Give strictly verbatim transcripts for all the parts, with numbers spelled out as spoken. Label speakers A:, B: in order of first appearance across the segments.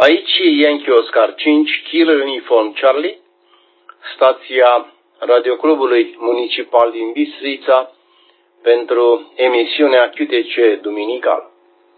A: Aici Yankee Oscar cinci, Kilo Uniform Charlie, stația Radioclubului Municipal din Bistrița, pentru emisiunea Q T C duminical.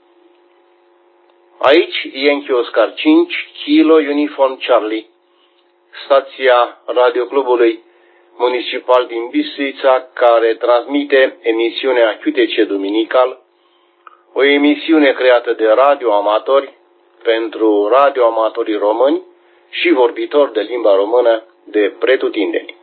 A: Aici Yankee Oscar cinci, Kilo Uniform Charlie, stația Radioclubului Municipal din Bistrița, care transmite emisiunea Q T C duminical, o emisiune creată de radioamatori pentru radioamatorii români și vorbitori de limba română de pretutindeni.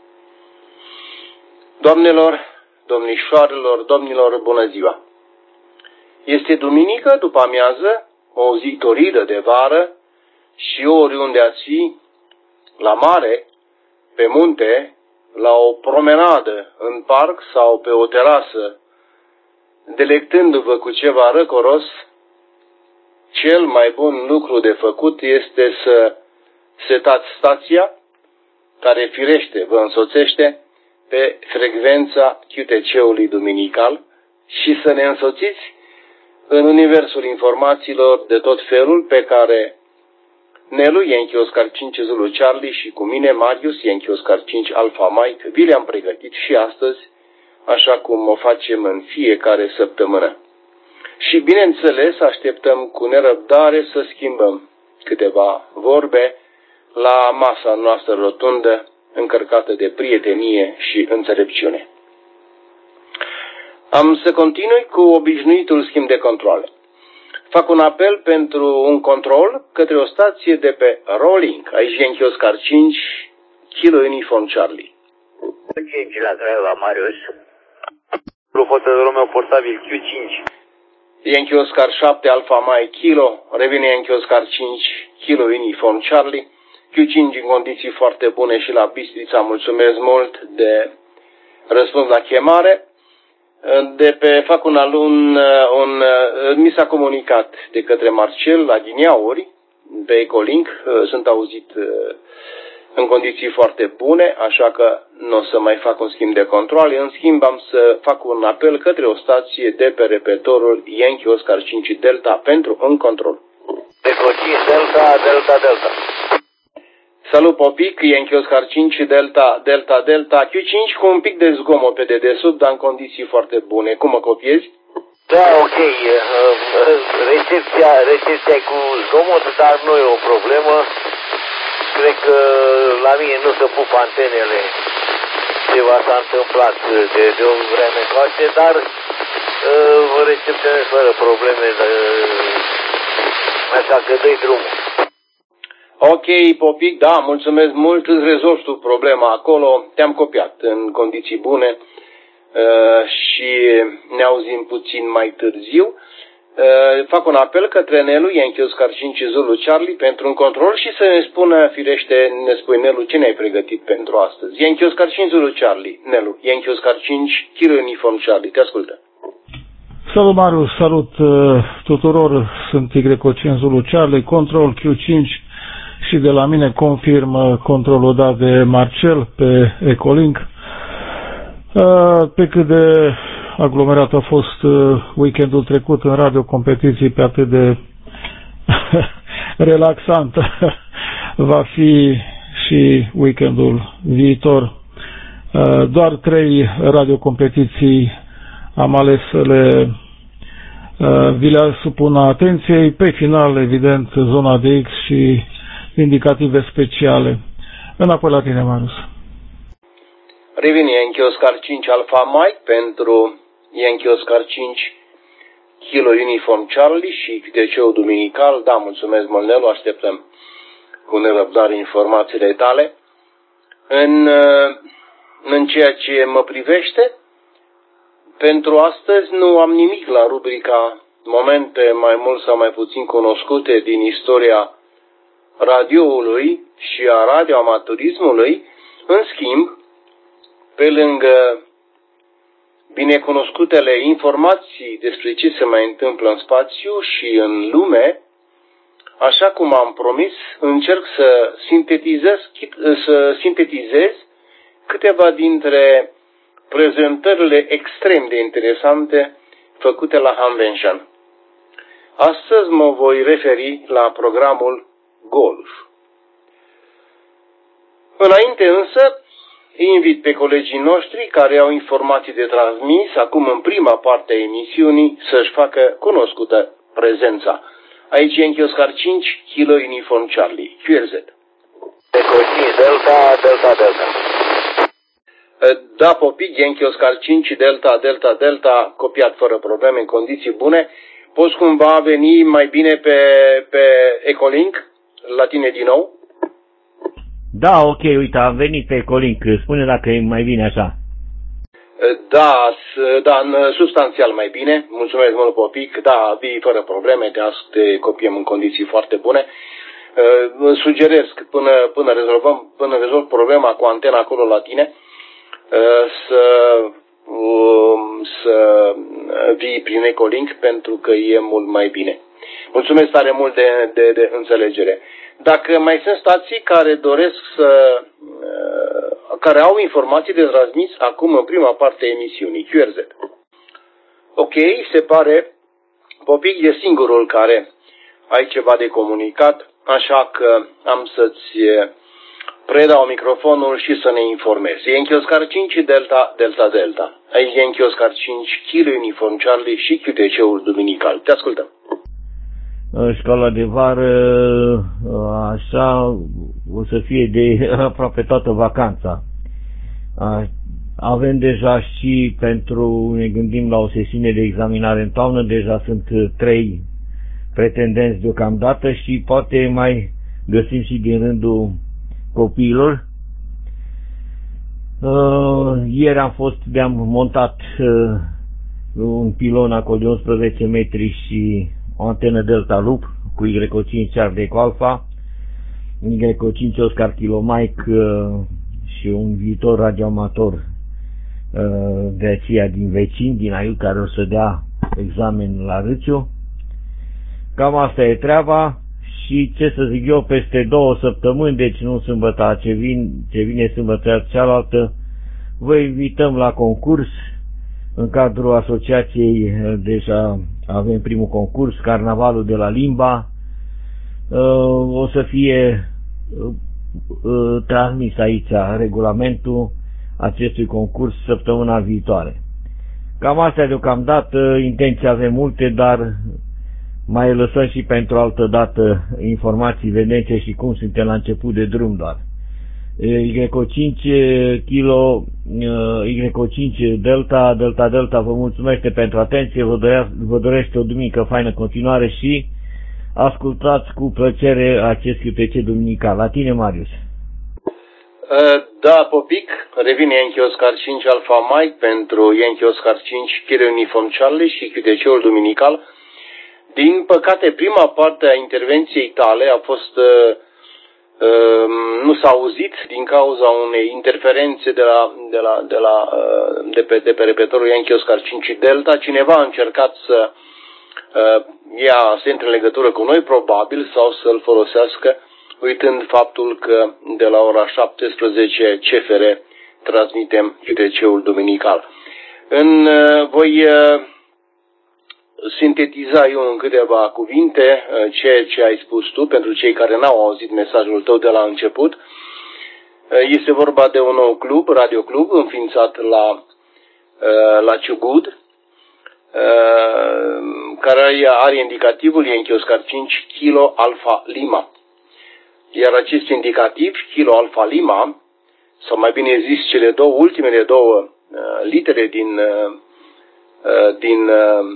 A: Doamnelor, domnișoarelor, domnilor, bună ziua! Este duminică după amiază, o zi toridă de vară și oriunde ați fi, la mare, pe munte, la o promenadă în parc sau pe o terasă, delectându-vă cu ceva răcoros, cel mai bun lucru de făcut este să setați stația, care firește vă însoțește, pe frecvența Q T C-ului duminical și să ne însoțiți în universul informațiilor de tot felul pe care Nelu Yankee Oscar cinci Zulu Charlie și cu mine Marius Yankee Oscar cinci Alpha Mike vi le-am pregătit și astăzi, așa cum o facem în fiecare săptămână. Și bineînțeles așteptăm cu nerăbdare să schimbăm câteva vorbe la masa noastră rotundă încărcată de prietenie și înțelepciune. Am să continui cu obișnuitul schimb de controle. Fac un apel pentru un control către o stație de pe Rolling, aici Yankee Oscar cinci, Kilo Uniform Charlie.
B: cinci la Craiova, Marius. Hotărârea meu portabil Q cinci.
A: Yankee Oscar șapte, Alpha Mike Kilo, revine Yankee Oscar cinci, Kilo Uniform Charlie. Q cinci în condiții foarte bune și la Bistrița, mulțumesc mult de răspuns la chemare. De pe fac un alun, un, mi s-a comunicat de către Marcel la Ghineauri, pe Ecolink, sunt auzit în condiții foarte bune, așa că nu o să mai fac un schimb de controle. În schimb am să fac un apel către o stație de pe repetorul Yankee Oscar cinci Delta pentru un control.
B: Delta, Delta, Delta.
A: Salut Popic, Yankee Oscar cinci Delta, Delta, Delta, Q cinci cu un pic de zgomot pe dedesubt, dar în condiții foarte bune. Cum mă copiezi?
B: Da, ok. Recepția, recepția cu zgomot, dar nu e o problemă. Cred că la mine nu se pupă antenele. Ceva s-a întâmplat de, de o vreme coace, dar vă recepționez fără probleme, așa că dă-i drumul.
A: Ok, Popic, da, mulțumesc mult, îți rezolvi tu problema acolo, te-am copiat în condiții bune uh, și ne auzim puțin mai târziu. Uh, fac un apel către Nelu Yankee Oscar cinci Zulu Charlie pentru un control și să ne spună, firește, ne spui Nelu, ce ne-ai pregătit pentru astăzi. Yankee Oscar cinci Zulu Charlie, Nelu, Yankee Oscar cinci, Kilo Uniform Charlie, te ascultă.
C: Salut Marius, salut uh, tuturor, sunt Y cinci Zulu Charlie, control Q cinci. Și de la mine confirmă controlul dat de Marcel pe Ecolink. Pe cât de aglomerat a fost weekendul trecut în radio competiții, pe atât de relaxant va fi și weekendul viitor. Doar trei radiocompetiții am ales să le vi le supun atenției. Pe final, evident, zona de X și indicative speciale. Înapoi la tine, Marius.
A: Revine Yankee Oscar cinci Alpha Mike pentru Yankee Oscar cinci Kilo Uniform Charlie și Q T C-ul duminical. Da, mulțumesc, Molnelu, așteptăm cu nerăbdare informațiile tale. În, în ceea ce mă privește, pentru astăzi nu am nimic la rubrica momente mai mult sau mai puțin cunoscute din istoria radioului și a radioamatorismului. În schimb, pe lângă binecunoscutele informații despre ce se mai întâmplă în spațiu și în lume, așa cum am promis, încerc să sintetizez, să sintetizez câteva dintre prezentările extrem de interesante făcute la Hanvenșan. Astăzi mă voi referi la programul Golf. Înainte însă, îi invit pe colegii noștri care au informații de transmis acum în prima parte a emisiunii să-și facă cunoscută prezența. Aici Yankee Oscar cinci, Kilo Uniform Charlie, Q R Z.
B: Eco cinci, Delta, Delta, Delta.
A: Da, Popic, Yankee Oscar cinci, Delta, Delta, Delta, copiat fără probleme, în condiții bune. Poți cumva veni mai bine pe, pe Ecolink, la tine din nou?
D: Da, ok, uite, am venit pe Ecolink. Spune dacă e mai bine așa.
A: Da, da, substanțial mai bine. Mulțumesc mult, Popic. Da, vii fără probleme, te, te copiem în condiții foarte bune. Îți sugerez până, până, rezolvăm, până rezolv problema cu antena acolo la tine, să, să vii prin Ecolink, pentru că e mult mai bine. Mulțumesc tare mult de, de, de înțelegere. Dacă mai sunt stații care doresc să, care au informații de transmis acum în prima parte a emisiunii, Q R Z. Ok, se pare, Popic e singurul care ai ceva de comunicat, așa că am să-ți predau microfonul și să ne informezi. Yankee Oscar cinci, Delta, Delta, Delta. Aici Yankee Oscar cinci, Kilo Uniform Charlie și Q T C-ul duminical. Te ascultăm.
D: Școala de vară, așa, o să fie de aproape toată vacanța. Avem deja și pentru, ne gândim la o sesiune de examinare în toamnă, deja sunt trei pretendenți deocamdată și poate mai găsim și din rândul copiilor. Ieri am fost, de-am montat un pilon acolo de unsprezece metri și o antenă Delta Loop cu Y O cinci Charlie Alpha, Y O cinci Oscar Kilo Mike și un viitor radioamator de aceea din vecin, din Aiu, care o să dea examen la Râciu. Cam asta e treaba și ce să zic eu, peste două săptămâni, deci nu sâmbătă ce, vin, ce vine sâmbătă cealaltă, vă invităm la concurs. În cadrul asociației deja avem primul concurs, Carnavalul de la Limba. O să fie transmis aici regulamentul acestui concurs săptămâna viitoare. Cam astea deocamdată, intenții avem multe, dar mai lăsăm și pentru altă dată informații, vedem și cum suntem la început de drum doar. Y O cinci Kilo, Y O cinci Delta, Delta, Delta, vă mulțumește pentru atenție, vă, dorea, vă dorește o duminică faină continuare și ascultați cu plăcere acest Q T C duminical. La tine, Marius.
A: Da, Popic, revine Yankee Oscar cinci Alpha Mike pentru Yankee Oscar cinci Kilo Uniform Charlie și Q T C-ul duminical. Din păcate, prima parte a intervenției tale a fost... nu s-a auzit din cauza unei interferențe de, la, de, la, de, la, de, pe, de pe repetorul Yankee Oscar cinci Delta. Cineva a încercat să uh, ia, să intre în legătură cu noi, probabil, sau să-l folosească, uitând faptul că de la ora șaptesprezece C F R transmitem Q T C-ul duminical. În, uh, voi uh, sintetiza eu în câteva cuvinte ceea ce ai spus tu, pentru cei care n-au auzit mesajul tău de la început. Este vorba de un nou club, Radio Club, înființat la, la Ciugud, care are indicativul Yankee Oscar cinci Kilo Alpha Lima. Iar acest indicativ, Kilo Alpha Lima, sau mai bine zis cele două, ultimele două litere din, din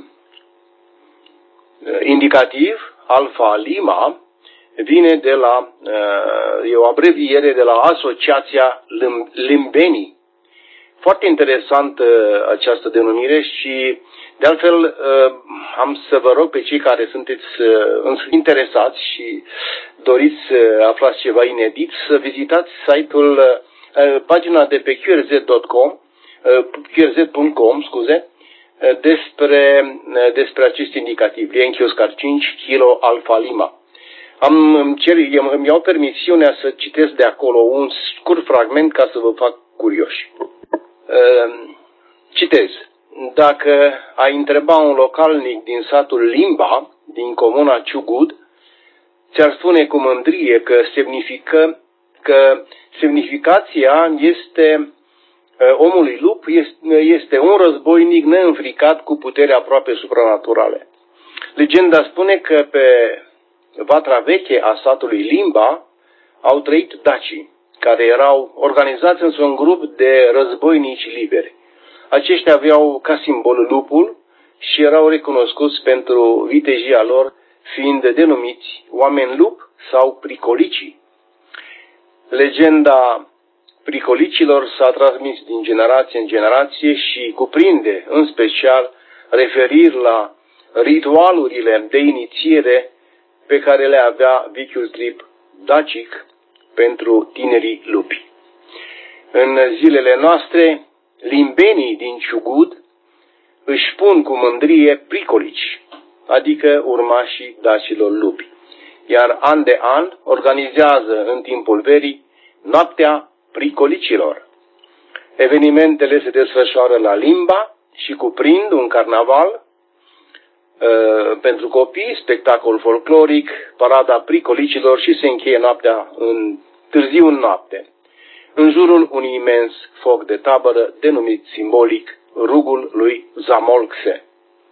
A: indicativ, Alpha Lima, vine de la, e o abreviere de la Asociația Limbenii. Foarte interesantă această denumire și, de altfel, am să vă rog pe cei care sunteți interesați și doriți să aflați ceva inedit, să vizitați site-ul, pagina de pe Q R Z punct com, Q R Z punct com, scuze, despre, despre acest indicativ, Yankee Oscar cinci Kilo Alpha Lima. Am, îmi, cer, îmi iau permisiunea să citesc de acolo un scurt fragment ca să vă fac curioși. Citez. Dacă ai întreba un localnic din satul Limba din comuna Ciugud ți-ar spune cu mândrie că, semnifică, că semnificația este omului lup este, este un războinic neînfricat cu putere aproape supranaturale. Legenda spune că pe vatra veche a satului Limba au trăit dacii, care erau organizați într-un grup de războinici liberi. Aceștia aveau ca simbol lupul și erau recunoscuți pentru vitejia lor, fiind denumiți oameni lup sau pricolicii. Legenda pricolicilor s-a transmis din generație în generație și cuprinde în special referiri la ritualurile de inițiere pe care le avea vechiul trib dacic pentru tinerii lupi. În zilele noastre, limbenii din Ciugud își pun cu mândrie pricolici, adică urmașii dacilor lupi, iar an de an organizează în timpul verii noaptea pricolicilor. Evenimentele se desfășoară la Limba și cuprind un carnaval uh, pentru copii, spectacol folcloric, parada pricolicilor și se încheie noaptea în târziu în noapte, în jurul unui imens foc de tabără denumit simbolic Rugul lui Zamolxe.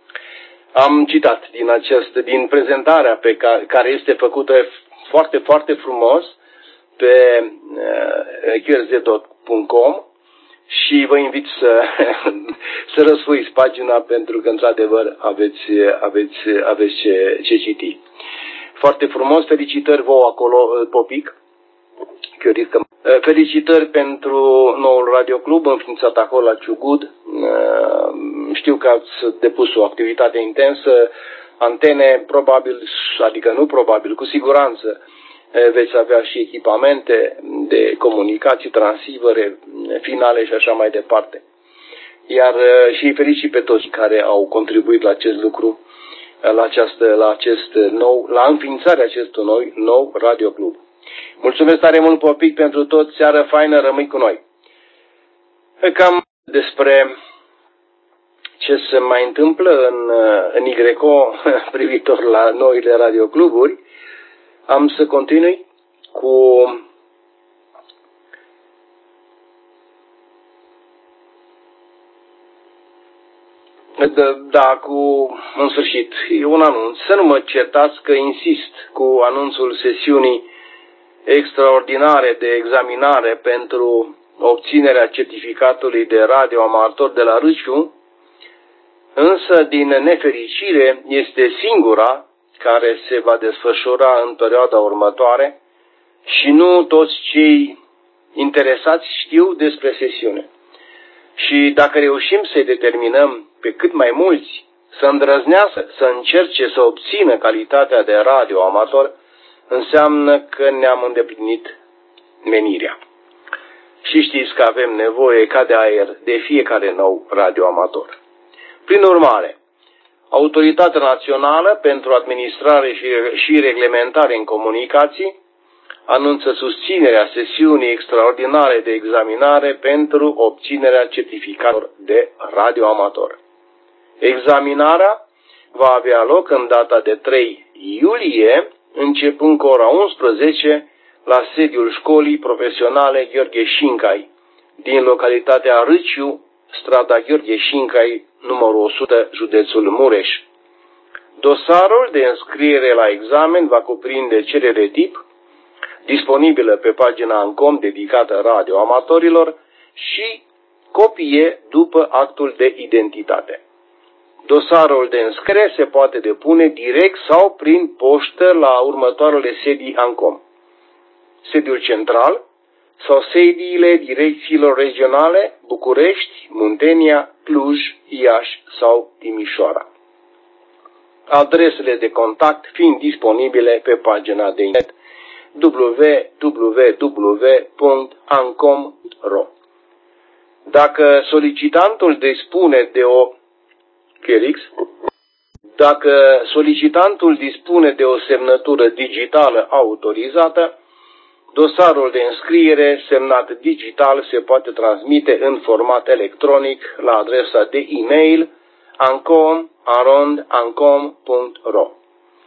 A: Am citat din, acest, din prezentarea pe care, care este făcută foarte, foarte frumos pe uh, q r z punct com și vă invit să, să răsfoiți pagina pentru că într-adevăr aveți, aveți, aveți ce, ce citi. Foarte frumos, felicitări vouă acolo, Popic. Felicitări pentru noul radioclub înființat acolo la Ciugud. Știu că ați depus o activitate intensă, antene, probabil, adică nu probabil, cu siguranță veți avea și echipamente de comunicații, transivere, finale și așa mai departe. Iar și îi felicit pe toți care au contribuit la acest lucru, la, această, la acest nou, la înființarea acestui nou, nou radioclub. Mulțumesc tare mult, Popic, pentru tot. Seară faină, rămâi cu noi. Cam despre ce se mai întâmplă în, în Y C O privitor la noile radiocluburi, am să continui cu da, cu în sfârșit, e un anunț. Să nu mă certați că insist cu anunțul sesiunii extraordinare de examinare pentru obținerea certificatului de radioamator de la Râciu, însă, din nefericire, este singura care se va desfășura în perioada următoare și nu toți cei interesați știu despre sesiune. Și dacă reușim să-i determinăm pe cât mai mulți să îndrăznească, să încerce să obțină calitatea de radioamator, înseamnă că ne-am îndeplinit menirea. Și știți că avem nevoie ca de aer de fiecare nou radioamator. Prin urmare, Autoritatea Națională pentru Administrare și Reglementare în Comunicații anunță susținerea sesiunii extraordinare de examinare pentru obținerea certificatelor de radioamator. Examinarea va avea loc în data de trei iulie, începând cu ora unsprezece, la sediul Școlii Profesionale Gheorghe Șincai, din localitatea Râciu, strada Gheorghe Șincai, numărul o sută, județul Mureș. Dosarul de înscriere la examen va cuprinde cerere tip, disponibilă pe pagina ANCOM dedicată radioamatorilor, și copie după actul de identitate. Dosarul de înscriere se poate depune direct sau prin poștă la următoarele sedii ANCOM: sediul central sau sediile direcțiilor regionale București, Muntenia, Cluj, Iași sau Timișoara. Adresele de contact fiind disponibile pe pagina de internet w w w punct ancom punct r o. Dacă solicitantul dispune de o Felix, dacă solicitantul dispune de o semnătură digitală autorizată, dosarul de înscriere semnat digital se poate transmite în format electronic la adresa de e-mail ancom arond ancom punct r o.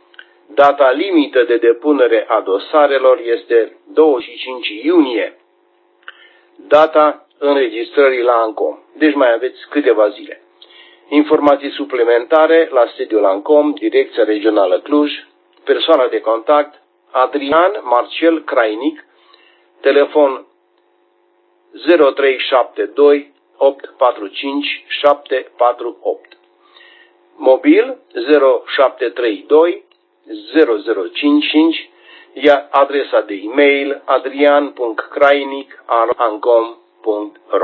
A: Data limită de depunere a dosarelor este douăzeci și cinci iunie. Data înregistrării la ANCOM. Deci mai aveți câteva zile. Informații suplimentare la sediul ANCOM, Direcția Regională Cluj, persoana de contact Adrian Marcel Crainic, telefon zero trei șapte doi opt patru cinci șapte patru opt, mobil zero șapte trei doi zero zero cinci cinci, iar adresa de e-mail adrian punct crainic arobase ancom punct ro.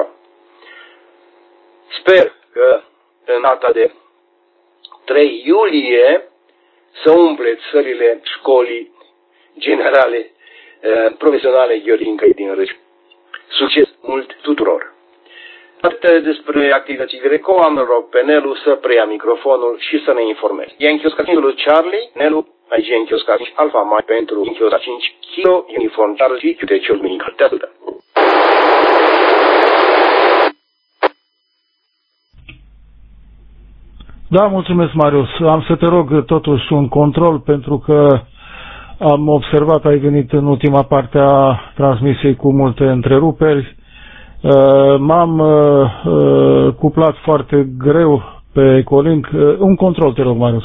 A: Sper că în data de trei iulie să umpleți sălile școlii generale eh, profesionale Gheorghe din Râș. Succes mult tuturor! Atât despre activității Greco, am rog pe Nelu să preia microfonul și să ne informeze. Yankee Oscar cinci Charlie, Nelu, aici Yankee Oscar cinci Alfa Mai pentru Yankee Oscar cinci Kilo, uniform Charlie și Chiuteciul Minical. Te ascultă!
C: Da, mulțumesc, Marius. Am să te rog totuși un control, pentru că am observat, ai venit în ultima parte a transmisiei cu multe întreruperi. M-am cuplat foarte greu pe Colink. Un control, te rog, Marius.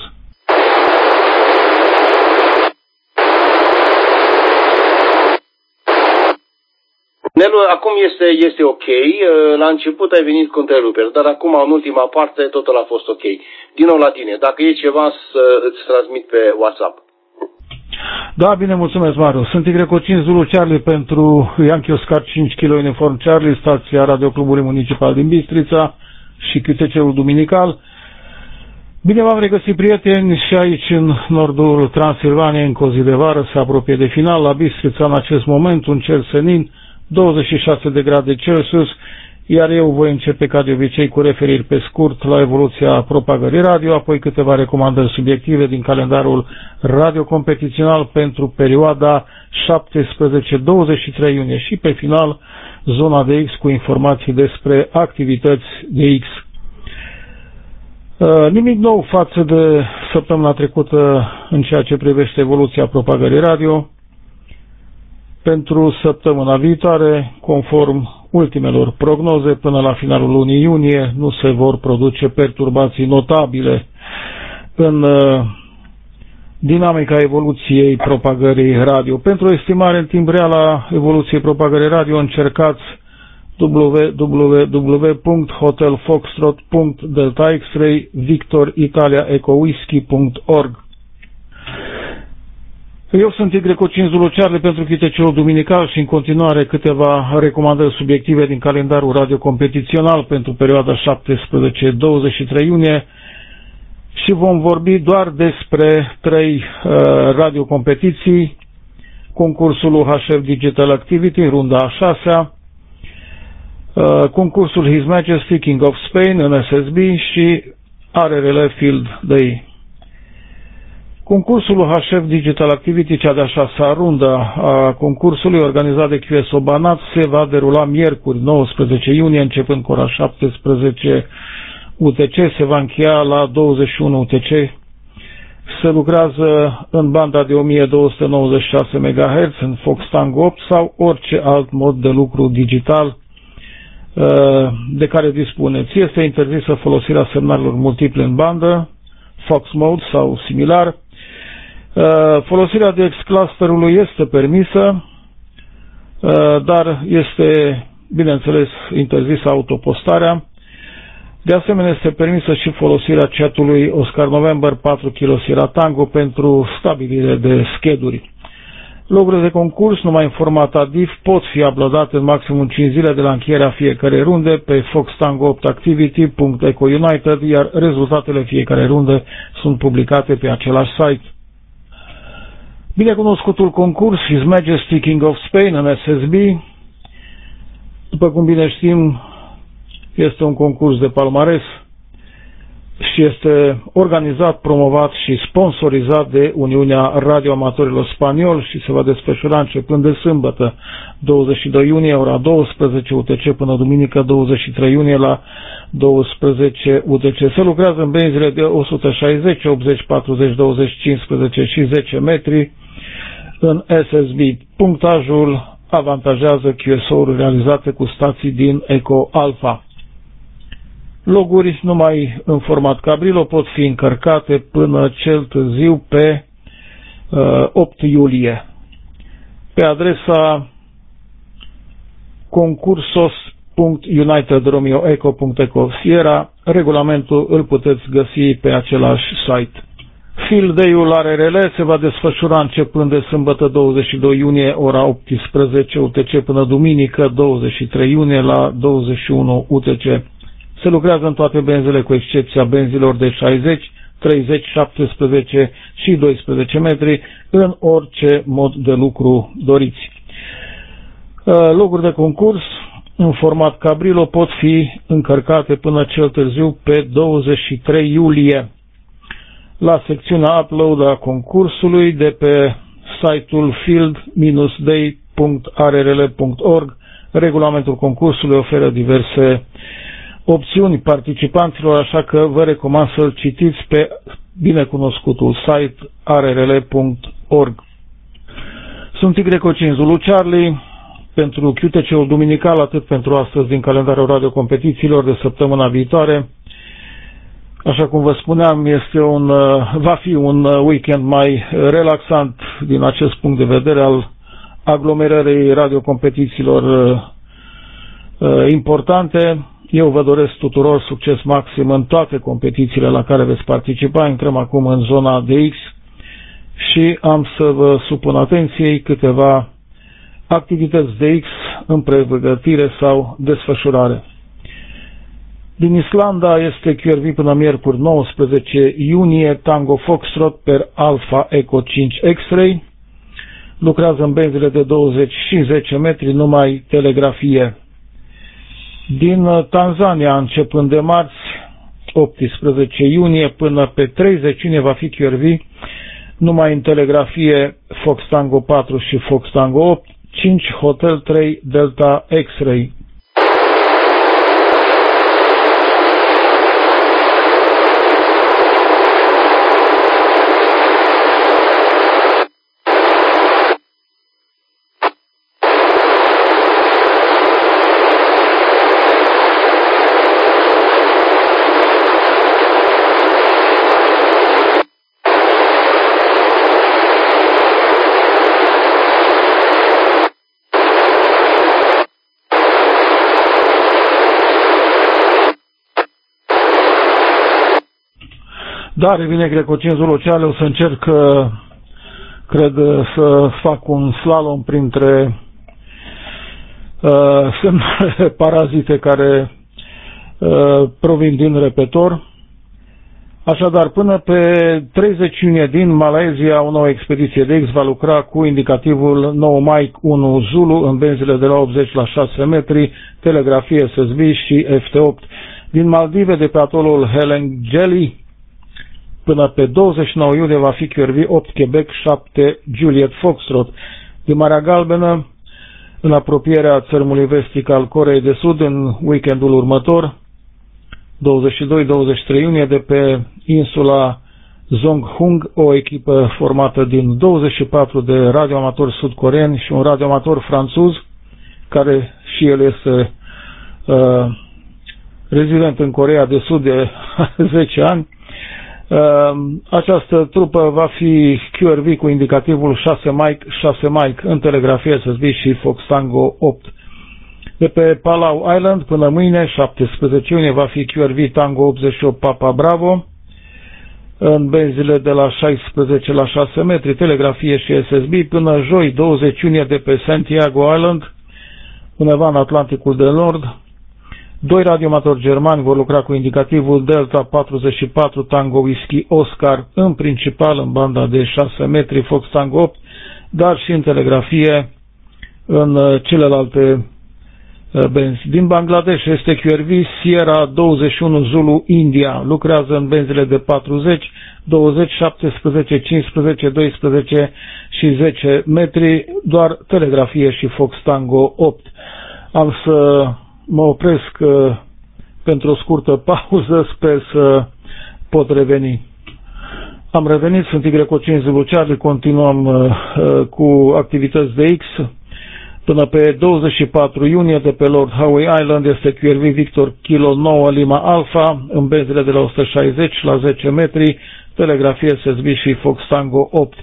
A: Nelu, acum este, este ok. La început ai venit cu întreruperi, dar acum, în ultima parte, totul a fost ok. Din nou la tine. Dacă e ceva, să îți transmit pe WhatsApp.
C: Da, bine, mulțumesc, Marius. Sunt Y cinci Zulu Charlie pentru Yankee Oscar cinci Kilo Uniform Charlie, stația Radioclubului Municipal din Bistrița și Q T C-ul Duminical. Bine v-am regăsit, prieteni, și aici în nordul Transilvaniei, încă o zi de vară, se apropie de final. La Bistrița, în acest moment, un cer senin, douăzeci și șase de grade Celsius, iar eu voi începe ca de obicei cu referiri pe scurt la evoluția propagării radio, apoi câteva recomandări subiective din calendarul radiocompetițional pentru perioada șaptesprezece douăzeci și trei iunie și pe final zona de X cu informații despre activități de X. Uh, nimic nou față de săptămâna trecută în ceea ce privește evoluția propagării radio. Pentru săptămâna viitoare, conform ultimelor prognoze, până la finalul lunii iunie nu se vor produce perturbații notabile în uh, dinamica evoluției propagării radio. Pentru o estimare în timp real a evoluției propagării radio, încercați w w w punct hotel foxtrot punct delta x-ray victor italia eco whisky punct org. Eu sunt Y cinci Zulu Charlie pentru Q T C-ul Duminical și în continuare câteva recomandări subiective din calendarul radiocompetițional pentru perioada șaptesprezece douăzeci și trei iunie și vom vorbi doar despre trei uh, radiocompetiții: concursul U H F Digital Activity, runda a șasea, uh, concursul His Majesty King of Spain în S S B și R R L Field Day. Concursul U H F Digital Activity, cea de-a șasea rundă a concursului organizat de Q S O Banat, se va derula miercuri nouăsprezece iunie, începând cu ora șaptesprezece U T C, se va încheia la douăzeci și unu U T C. Se lucrează în banda de o mie două sute nouăzeci și șase megahertz, în Fox Tango opt sau orice alt mod de lucru digital de care dispuneți. Este interzisă folosirea semnalelor multiple în bandă, Fox Mode sau similar. Folosirea de X-clusterului este permisă, dar este, bineînțeles, interzisă autopostarea. De asemenea, este permisă și folosirea chatului Oscar November patru Kilo Sierra Tango pentru stabilire de scheduri. Logurile de concurs, numai în format A D I F, pot fi uploadate în maximum cinci zile de la încheierea fiecarei runde pe fox tango opt activity punct eco united, iar rezultatele fiecarei runde sunt publicate pe același site. Binecunoscutul concurs His Majesty King of Spain în S S B, după cum bine știm, este un concurs de palmares și este organizat, promovat și sponsorizat de Uniunea Radioamatorilor Spanioli și se va desfășura începând de sâmbătă douăzeci și doi iunie ora douăsprezece U T C până duminică douăzeci și trei iunie la douăsprezece U T C. Se lucrează în benzile de o sută șaizeci, optzeci, patruzeci, douăzeci, cincisprezece și zece metri în S S B. Punctajul avantajează Q S O-uri realizate cu stații din Eco Alpha. Loguri numai în format Cabrilo pot fi încărcate până cel târziu pe uh, opt iulie. Pe adresa concursos punct united romeo eco punct eco Sierra, regulamentul îl puteți găsi pe același site. Field Day-ul la R R L se va desfășura începând de sâmbătă douăzeci și doi iunie ora optsprezece U T C până duminică douăzeci și trei iunie la douăzeci și unu U T C. Se lucrează în toate benzile cu excepția benzilor de șaizeci, treizeci, șaptesprezece și doisprezece metri în orice mod de lucru doriți. Loguri de concurs în format Cabrilo pot fi încărcate până cel târziu pe douăzeci și trei iulie la secțiunea Upload a concursului de pe site-ul field day punct r r l punct org. Regulamentul concursului oferă diverse opțiuni participanților, așa că vă recomand să-l citiți pe binecunoscutul site r r l punct org. Sunt Y cinci Zulu Charlie pentru Q T C-ul duminical, atât pentru astăzi din calendarul radiocompetițiilor de săptămâna viitoare. Așa cum vă spuneam, este un, va fi un weekend mai relaxant din acest punct de vedere al aglomerării radiocompetițiilor importante. Eu vă doresc tuturor succes maxim în toate competițiile la care veți participa. Intrăm acum în zona D X și am să vă supun atenției câteva activități D X în pregătire sau desfășurare. Din Islanda este Q R V până miercuri nouăsprezece iunie, Tango Foxtrot per Alpha Eco cinci X-Ray. Lucrează în benzile de douăzeci și zece metri, numai telegrafie. Din Tanzania, începând de marți, optsprezece iunie până pe treizeci iunie va fi Q R V, numai în telegrafie Fox Tango patru și Fox Tango opt, cinci Hotel trei Delta X-Ray. Da, revine Greco cinci Zulu Charlie, o să încerc, cred, să fac un slalom printre uh, semnale parazite care uh, provin din repetor. Așadar, până pe treizeci iunie din Malaysia, o nouă expediție de X va lucra cu indicativul nouă Mike unu Zulu în benzile de la optzeci la șase metri, telegrafie S S B și F T opt. Din Maldive, de pe atolul Helengeli, până pe douăzeci și nouă iulie va fi Q R V opt Quebec șapte Juliet Foxtrot. Din Marea Galbenă, în apropierea țărmului vestic al Coreei de Sud, în weekendul următor, douăzeci și doi douăzeci și trei iunie, de pe insula Zonghung, o echipă formată din douăzeci și patru de radioamatori sud-coreeni și un radioamator franțuz, care și el este uh, rezident în Coreea de Sud de zece ani. Această trupă va fi Q R V cu indicativul șase Mike, șase Mike în telegrafie S S B și Fox Tango opt. De pe Palau Island până mâine, șaptesprezece iunie, va fi Q R V Tango optzeci și opt Papa Bravo în benzile de la șaisprezece la șase metri, telegrafie și S S B, până joi, douăzeci iunie, de pe Santiago Island, undeva în Atlanticul de Nord. Doi radioamatori germani vor lucra cu indicativul Delta patruzeci și patru Tango Whisky Oscar, în principal în banda de șase metri Fox Tango opt, dar și în telegrafie în celelalte benzi. Din Bangladesh este Q R V Sierra douăzeci și unu Zulu India. Lucrează în benzile de patruzeci, douăzeci, șaptesprezece, cincisprezece, doisprezece și zece metri, doar telegrafie și Fox Tango opt. Am să mă opresc uh, pentru o scurtă pauză, sper să pot reveni. Am revenit, sunt Y cinci Zulu Charlie, continuăm uh, uh, cu activități de X. Până pe douăzeci și patru iunie, de pe Lord Howe Island, este Q R V Victor Kilo nouă Lima Alpha, în benzile de la o sută șaizeci la zece metri, telegrafie S S B și Fox Tango opt.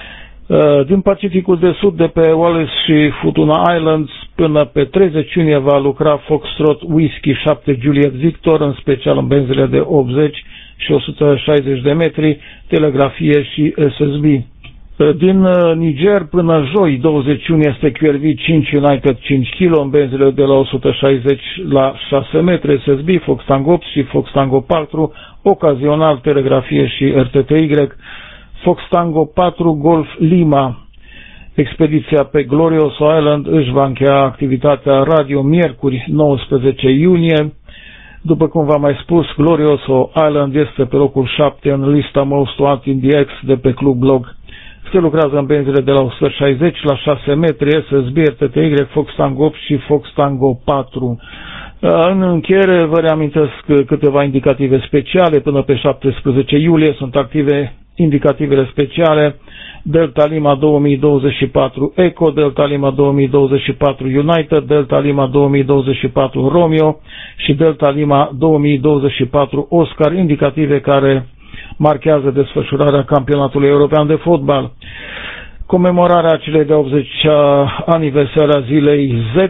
C: Din Pacificul de Sud, de pe Wallis și Futuna Islands, până pe treizeci iunie va lucra Foxtrot Whiskey șapte Juliet Victor, în special în benzile de optzeci și o sută șaizeci de metri, telegrafie și S S B. Din Niger până joi, douăzeci iunie, este Q R V cinci United cinci kilo, în benzile de la o sută șaizeci la șase metri, S S B, Fox Tango opt și Fox Tango patru, ocazional telegrafie și R T T Y, Fox Tango patru Golf Lima. Expediția pe Glorioso Island își va încheia activitatea radio miercuri nouăsprezece iunie. După cum v-am mai spus, Glorioso Island este pe locul șapte în lista Most Wanted in the X de pe Club Blog. Se lucrează în benzile de la o sută șaizeci la șase metri, S S B, R T T Y, Fox Tango opt și Fox Tango patru. În încheiere vă reamintesc câteva indicative speciale. Până pe șaptesprezece iulie sunt active indicativele speciale Delta Lima două mii douăzeci și patru Echo, Delta Lima două mii douăzeci și patru United, Delta Lima două mii douăzeci și patru Romeo și Delta Lima două mii douăzeci și patru Oscar, indicative care marchează desfășurarea campionatului european de fotbal. Comemorarea celei de-a optzecea aniversare a zilei Z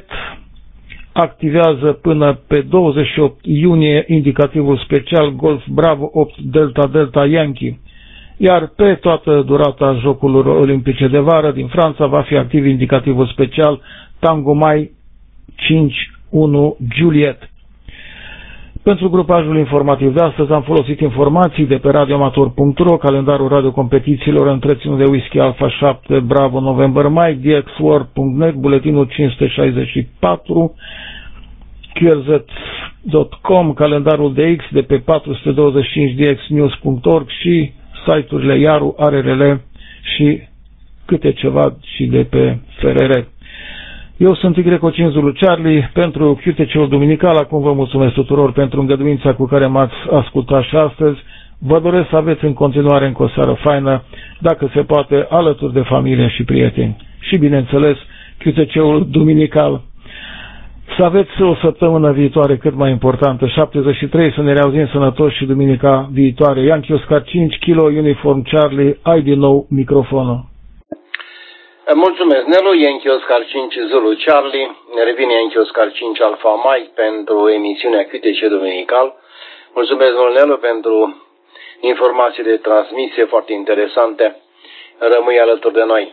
C: activează până pe douăzeci și opt iunie indicativul special Golf Bravo opt Delta Delta Yankee, iar pe toată durata Jocurilor Olimpice de vară din Franța va fi activ indicativul special Tango Mai cinci unu Juliet. Pentru grupajul informativ de astăzi am folosit informații de pe radioamator punct ro, calendarul radiocompetițiilor întreținut de Whisky Alpha șapte Bravo November Mike, D X World punct net, buletinul cinci sute șaizeci și patru, Q R Z punct com, calendarul de X de pe patru sute douăzeci și cinci D X news punct org și site-urile Iaru, A R R L și câte ceva și de pe F R R. Eu sunt Y cinci Zulu Charlie pentru Q T C-ul Duminical. Acum vă mulțumesc tuturor pentru îngăduința cu care m-ați ascultat și astăzi. Vă doresc să aveți în continuare încă o seară faină, dacă se poate, alături de familie și prieteni. Și, bineînțeles, Q T C-ul Duminical. Să aveți o săptămână viitoare cât mai importantă, șaptezeci și trei, să ne reauzim sănătoși și duminica viitoare. Yankee Oscar cinci Kilo, Uniform Charlie, ai din nou microfonul.
A: Mulțumesc, Nelu. Yankee Oscar cinci Zulu Charlie. Ne revine Yankee Oscar cinci Alpha Mike pentru emisiunea Q T C Duminical. Mulțumesc, domnul Nelu, pentru informații de transmisie foarte interesante. Rămâi alături de noi.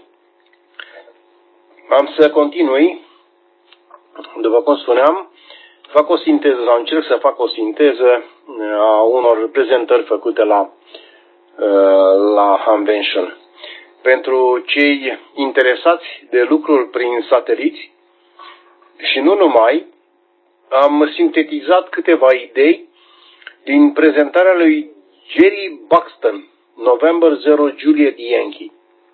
A: Am să continui. După cum spuneam, fac o sinteză, sau încerc să fac o sinteză a unor prezentări făcute la, la Convention. Pentru cei interesați de lucruri prin sateliți și nu numai, am sintetizat câteva idei din prezentarea lui Jerry Buxton, November zero Juliet Yankee.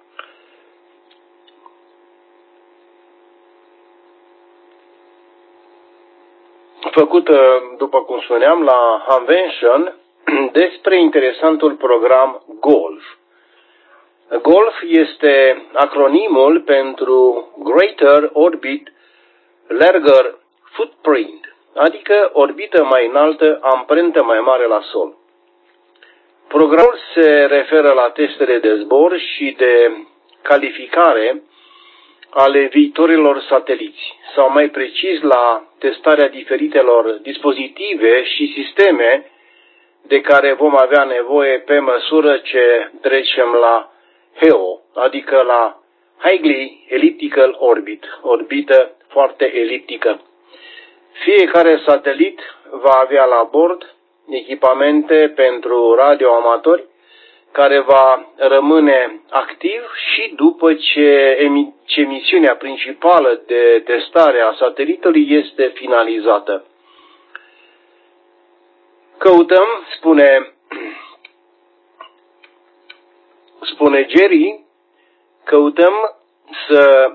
A: Făcută, după cum spuneam, la Convention despre interesantul program Golf. Golf este acronimul pentru Greater Orbit Larger Footprint, adică orbită mai înaltă, amprentă mai mare la Sol. Programul se referă la testele de zbor și de calificare ale viitorilor sateliți, sau mai precis la testarea diferitelor dispozitive și sisteme de care vom avea nevoie pe măsură ce trecem la H E O, adică la Highly Elliptical Orbit, orbită foarte eliptică. Fiecare satelit va avea la bord echipamente pentru radioamatori care va rămâne activ și după ce, ce misiunea principală de testare a satelitului este finalizată. Căutăm, spune, spune Jerry, căutăm să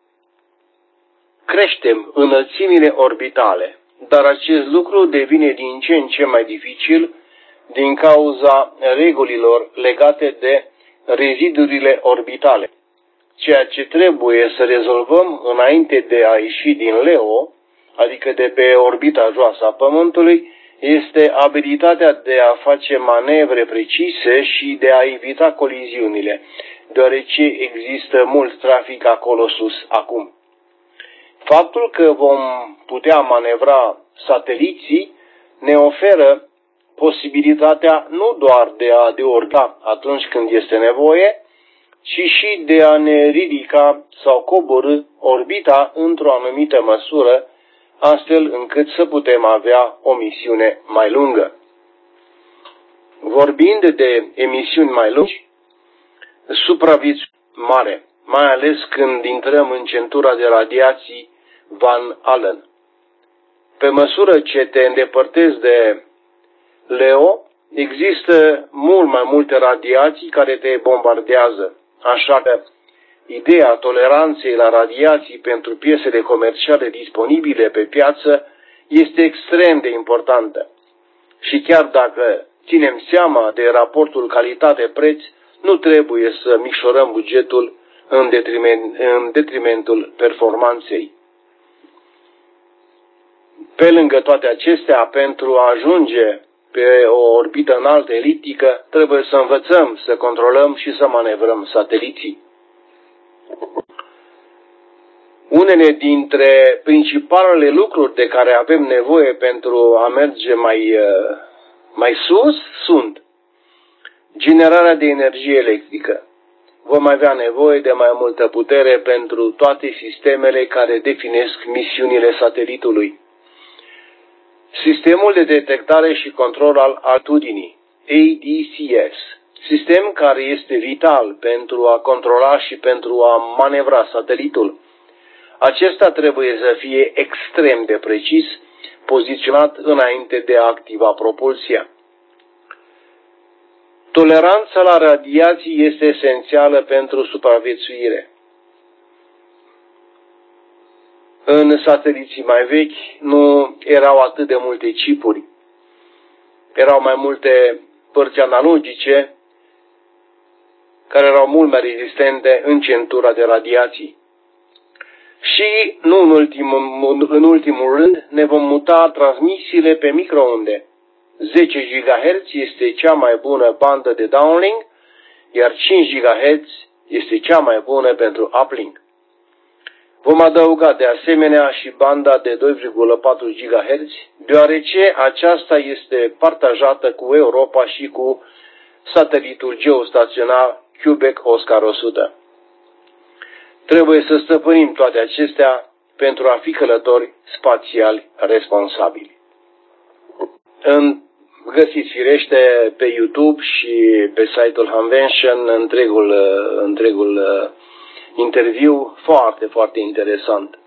A: creștem înălțimile orbitale, dar acest lucru devine din ce în ce mai dificil din cauza regulilor legate de rezidurile orbitale. Ceea ce trebuie să rezolvăm înainte de a ieși din Leo, adică de pe orbita joasă a Pământului, este abilitatea de a face manevre precise și de a evita coliziunile, deoarece există mult trafic acolo sus acum. Faptul că vom putea manevra sateliții ne oferă posibilitatea nu doar de a deorbiта atunci când este nevoie, ci și de a ne ridica sau coborî orbita într-o anumită măsură, astfel încât să putem avea o misiune mai lungă. Vorbind de emisiuni mai lungi, supraviețuire mare, mai ales când intrăm în centura de radiații Van Allen. Pe măsură ce te îndepărtezi de Leo, există mult mai multe radiații care te bombardează, așa că ideea toleranței la radiații pentru piesele comerciale disponibile pe piață este extrem de importantă. Și chiar dacă ținem seama de raportul calitate-preț, nu trebuie să micșorăm bugetul în, detriment, în detrimentul performanței. Pe lângă toate acestea, pentru a ajunge pe o orbită înaltă eliptică, trebuie să învățăm să controlăm și să manevrăm sateliții. Unele dintre principalele lucruri de care avem nevoie pentru a merge mai, mai sus sunt generarea de energie electrică. Vom avea nevoie de mai multă putere pentru toate sistemele care definesc misiunile satelitului. Sistemul de detectare și control al altitudinii, A D C S, sistem care este vital pentru a controla și pentru a manevra satelitul. Acesta trebuie să fie extrem de precis, poziționat înainte de a activa propulsia. Toleranța la radiații este esențială pentru supraviețuire. În sateliții mai vechi nu erau atât de multe chipuri. Erau mai multe părți analogice care erau mult mai rezistente în centura de radiații. Și, nu în ultimul, în ultimul rând, ne vom muta transmisiile pe microunde. zece gigahertz este cea mai bună bandă de downlink, iar cinci gigahertz este cea mai bună pentru uplink. Vom adăuga de asemenea și banda de doi virgulă patru gigahertz, deoarece aceasta este partajată cu Europa și cu satelitul geostaționar Quebec Oscar o sută. Trebuie să stăpânim toate acestea pentru a fi călători spațiali responsabili. În, găsiți firește pe YouTube și pe site-ul Hamvention întregul, întregul interviu foarte, foarte interesant.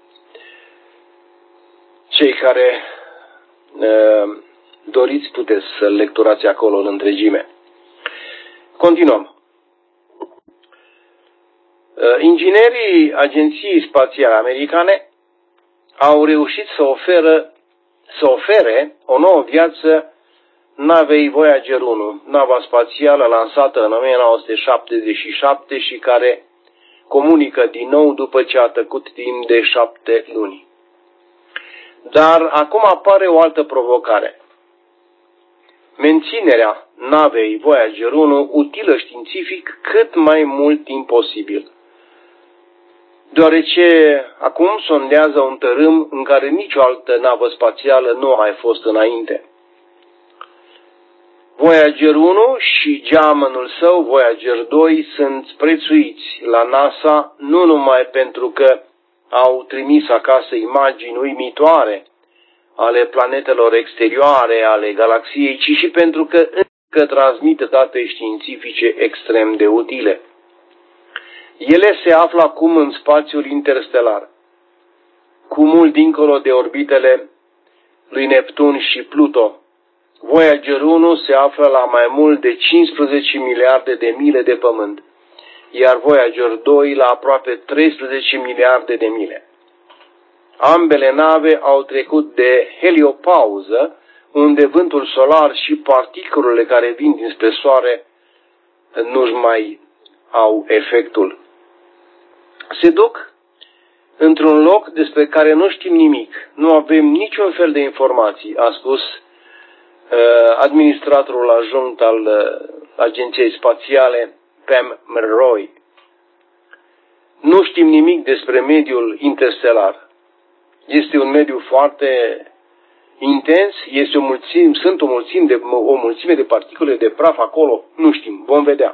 A: Cei care uh, doriți puteți să-l lecturați acolo în întregime. Continuăm. Uh, inginerii Agenției Spațiale Americane au reușit să, oferă, să ofere o nouă viață navei Voyager unu, nava spațială lansată în o mie nouă sute șaptezeci și șapte și care comunică din nou după ce a tăcut timp de șapte luni. Dar acum apare o altă provocare. Menținerea navei Voyager unu utilă științific cât mai mult timp posibil, deoarece acum sondează un tărâm în care nicio altă navă spațială nu a mai fost înainte. Voyager unu și geamănul său Voyager doi sunt prețuiți la NASA nu numai pentru că au trimis acasă imagini uimitoare ale planetelor exterioare ale galaxiei, ci și pentru că în că transmit date științifice extrem de utile. Ele se află acum în spațiul interstelar, cu mult dincolo de orbitele lui Neptun și Pluto. Voyager unu se află la mai mult de cincisprezece miliarde de mile de pământ, iar Voyager doi la aproape treisprezece miliarde de mile. Ambele nave au trecut de heliopauză, unde vântul solar și particulele care vin dinspre soare nu-și mai au efectul. Se duc într-un loc despre care nu știm nimic, nu avem niciun fel de informații, a spus uh, administratorul adjunct al uh, Agenției Spațiale, Pam Melroy. Nu știm nimic despre mediul interstelar. Este un mediu foarte intens, este o mulțime, sunt o mulțime, de, o mulțime de particule de praf acolo, nu știm, vom vedea.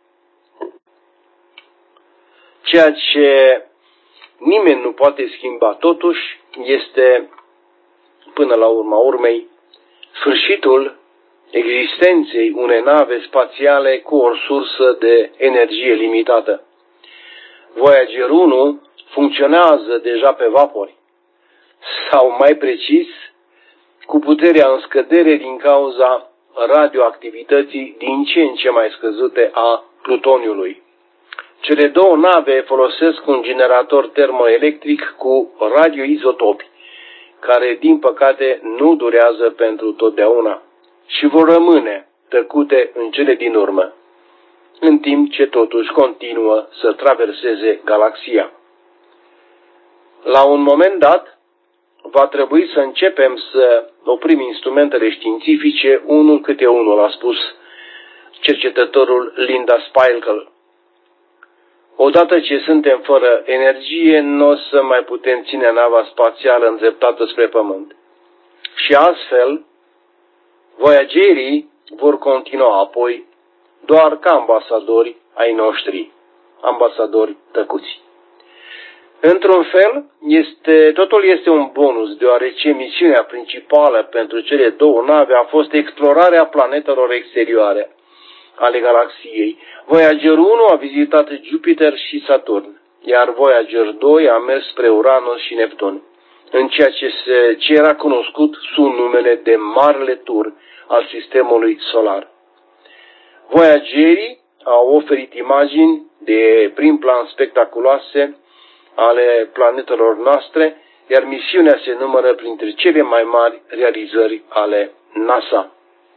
A: Ceea ce nimeni nu poate schimba totuși este, până la urma urmei, sfârșitul existenței unei nave spațiale cu o sursă de energie limitată. Voyager unu funcționează deja pe vapori, sau mai precis, cu puterea în scădere din cauza radioactivității din ce în ce mai scăzute a plutoniului. Cele două nave folosesc un generator termoelectric cu radioizotopi, care, din păcate, nu durează pentru totdeauna și vor rămâne tăcute în cele din urmă, în timp ce totuși continuă să traverseze galaxia. La un moment dat, va trebui să începem să oprim instrumentele științifice unul câte unul, a spus cercetătorul Linda Spilkel. Odată ce suntem fără energie, nu o să mai putem ține nava spațială îndreptată spre Pământ. Și astfel, voyagerii vor continua apoi doar ca ambasadori ai noștri, ambasadori tăcuți. Într-un fel, este, totul este un bonus, deoarece misiunea principală pentru cele două nave a fost explorarea planetelor exterioare ale galaxiei. Voyager unu a vizitat Jupiter și Saturn, iar Voyager doi a mers spre Uranus și Neptun, în ceea ce, se, ce era cunoscut sub numele de Marele Tur al Sistemului Solar. Voyagerii au oferit imagini de prim plan spectaculoase ale planetelor noastre, iar misiunea se numără printre cele mai mari realizări ale NASA.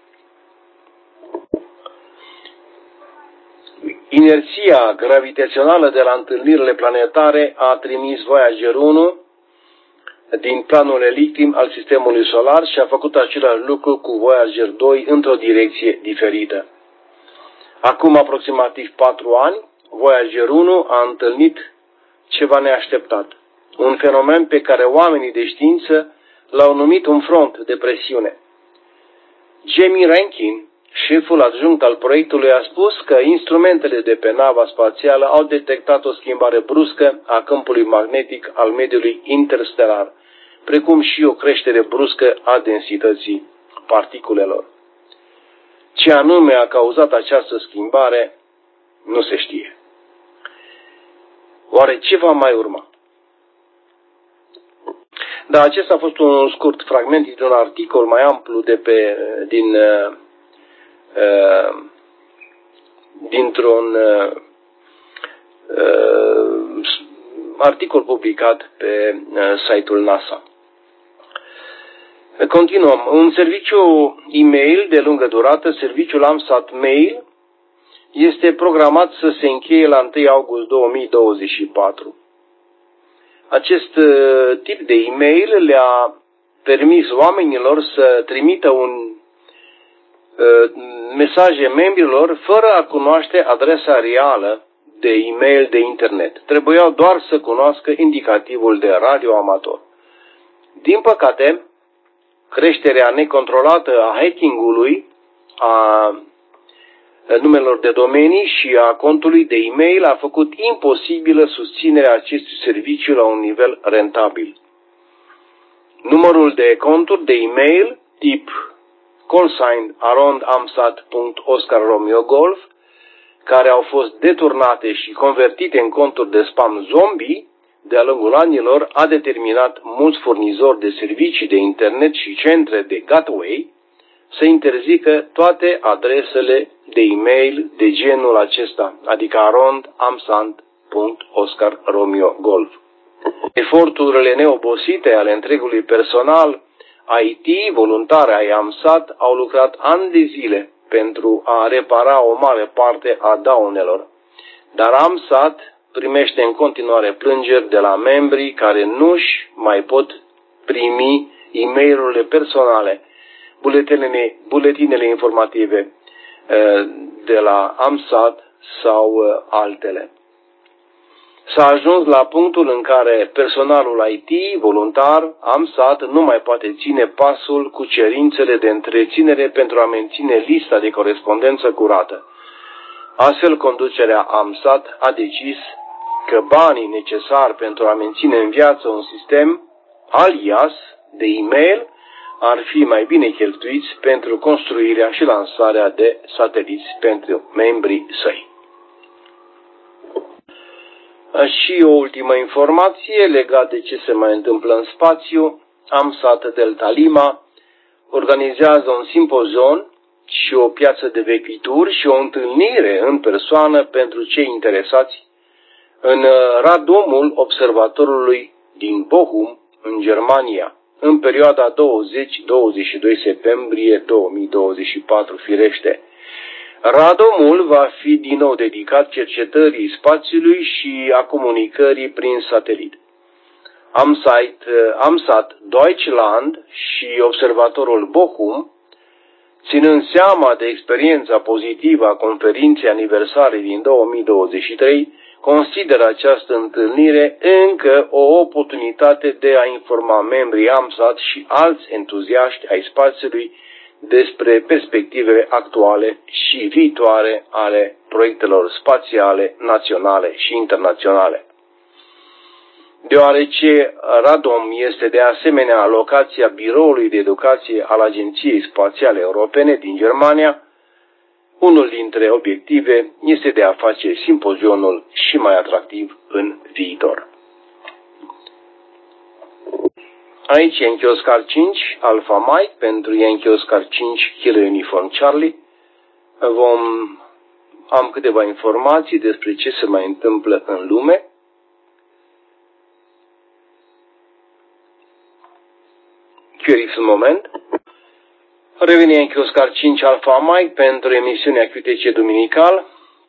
A: Inerția gravitațională de la întâlnirile planetare a trimis Voyager unu din planul eliptic al Sistemului Solar și a făcut același lucru cu Voyager doi într-o direcție diferită. Acum aproximativ patru ani, Voyager unu a întâlnit ceva neașteptat, un fenomen pe care oamenii de știință l-au numit un front de presiune. Jamie Rankin, șeful adjunct al proiectului, a spus că instrumentele de pe nava spațială au detectat o schimbare bruscă a câmpului magnetic al mediului interstelar, precum și o creștere bruscă a densității particulelor. Ce anume a cauzat această schimbare, nu se știe. Oare ce va mai urma? Da, acesta a fost un scurt fragment dintr-un articol mai amplu de pe, din, uh, uh, dintr-un uh, uh, articol publicat pe uh, site-ul NASA. Continuăm. Un serviciu e-mail de lungă durată, serviciul AMSAT Mail, este programat să se încheie la întâi august două mii douăzeci și patru. Acest uh, tip de e-mail le-a permis oamenilor să trimită un uh, mesaje membrilor fără a cunoaște adresa reală de e-mail de internet. Trebuiau doar să cunoască indicativul de radioamator. Din păcate, creșterea necontrolată a hacking-ului, a numelor de domenii și a contului de e-mail a făcut imposibilă susținerea acestui serviciu la un nivel rentabil. Numărul de conturi de e-mail tip call sign around amsat punct oscar romeo golf, care au fost deturnate și convertite în conturi de spam zombie de-a lungul anilor, a determinat mulți furnizori de servicii de internet și centre de gateway să interzică toate adresele de e-mail de genul acesta, adică around amsat punct oscar romeo golf. Eforturile neobosite ale întregului personal I T voluntare ai AMSAT au lucrat ani de zile pentru a repara o mare parte a daunelor, dar AMSAT primește în continuare plângeri de la membrii care nu-și mai pot primi e-mail-urile personale, buletinele, buletinele informative de la AMSAT sau altele. S-a ajuns la punctul în care personalul I T voluntar AMSAT nu mai poate ține pasul cu cerințele de întreținere pentru a menține lista de corespondență curată. Astfel, conducerea AMSAT a decis că banii necesari pentru a menține în viață un sistem alias de e-mail ar fi mai bine cheltuiți pentru construirea și lansarea de sateliți pentru membrii săi. Și o ultimă informație legată de ce se mai întâmplă în spațiu. AMSAT Delta Lima organizează un simpozion și o piață de vechituri și o întâlnire în persoană pentru cei interesați în radomul observatorului din Bochum, în Germania, în perioada douăzeci douăzeci și doi septembrie două mii douăzeci și patru, firește. Radomul va fi din nou dedicat cercetării spațiului și a comunicării prin satelit. AMSAT, AMSAT Deutschland și observatorul Bochum, ținând seama de experiența pozitivă a conferinței aniversare din două mii douăzeci și trei, consideră această întâlnire încă o oportunitate de a informa membrii AMSAT și alți entuziaști ai spațiului despre perspectivele actuale și viitoare ale proiectelor spațiale naționale și internaționale. Deoarece Radom este de asemenea locația biroului de educație al Agenției Spațiale Europene din Germania, unul dintre obiective este de a face simpozionul și mai atractiv în viitor. Aici Yankee Oscar cinci, Alpha Mike pentru Yankee Oscar cinci, Kilo Uniform Charlie. Vom, am câteva informații despre ce se mai întâmplă în lume. Chioriți un moment. Revine Yankee Oscar cinci, Alpha Mike pentru emisiunea Q T C duminical.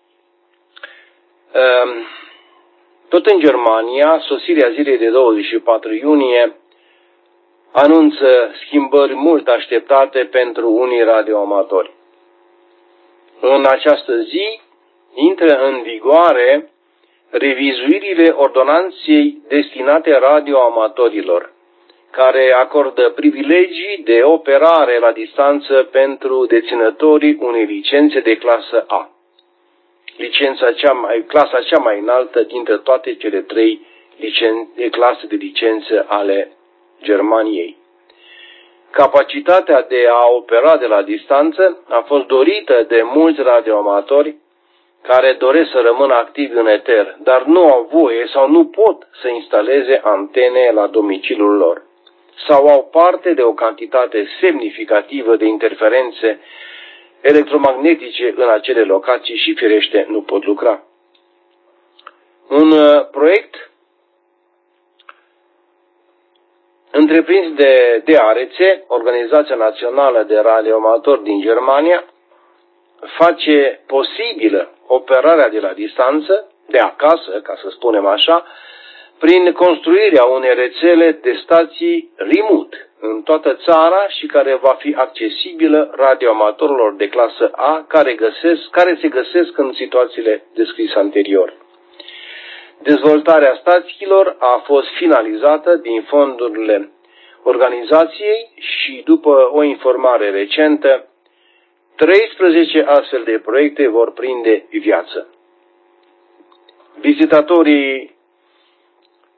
A: Tot în Germania, sosirea zilei de douăzeci și patru iunie anunță schimbări mult așteptate pentru unii radioamatori. În această zi intră în vigoare revizuirile ordonanței destinate radioamatorilor, care acordă privilegii de operare la distanță pentru deținătorii unei licențe de clasă A, licența cea mai, clasa cea mai înaltă dintre toate cele trei licen, clase de licențe ale Germaniei. Capacitatea de a opera de la distanță a fost dorită de mulți radioamatori care doresc să rămână activi în eter, dar nu au voie sau nu pot să instaleze antene la domiciliul lor, sau au parte de o cantitate semnificativă de interferențe electromagnetice în acele locații și, firește, nu pot lucra. Un proiect întreprins de D A R C, Organizația Națională de Radioamatori din Germania, face posibilă operarea de la distanță, de acasă, ca să spunem așa, prin construirea unei rețele de stații remote în toată țara și care va fi accesibilă radioamatorilor de clasă A care, găsesc, care se găsesc în situațiile descrise anterior. Dezvoltarea stațiilor a fost finalizată din fondurile organizației și, după o informare recentă, treisprezece astfel de proiecte vor prinde viață. Vizitatorii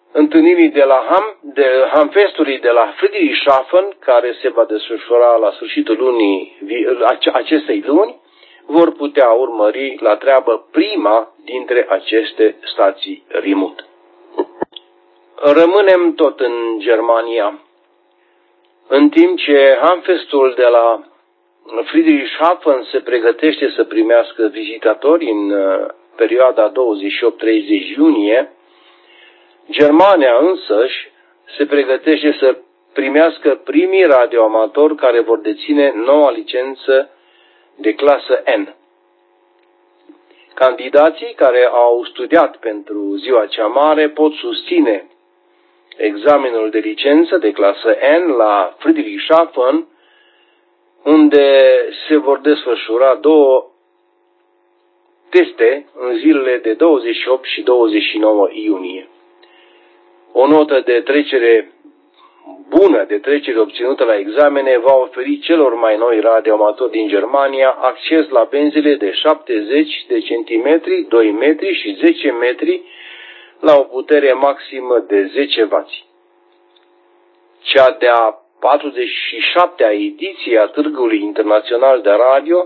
A: întâlnirii de la Ham, de Hamfestului de la Friedrichshafen, care se va desfășura la sfârșitul lunii, acestei luni, vor putea urmări la treabă prima dintre aceste stații remote. Rămânem tot în Germania. În timp ce Hamfestul de la Friedrichshafen se pregătește să primească vizitatori în perioada douăzeci și opt treizeci iunie, Germania însăși se pregătește să primească primii radioamatori care vor deține noua licență de clasă N. Candidații care au studiat pentru ziua cea mare pot susține examenul de licență de clasă N la Friedrichshafen, unde se vor desfășura două teste în zilele de douăzeci și opt și douăzeci și nouă iunie. O notă de trecere bună de trecere obținută la examene va oferi celor mai noi radioamatori din Germania acces la benzile de șaptezeci de centimetri, doi metri și zece metri la o putere maximă de zece wați. Cea de-a patruzeci și șaptea ediție a Târgului Internațional de Radio,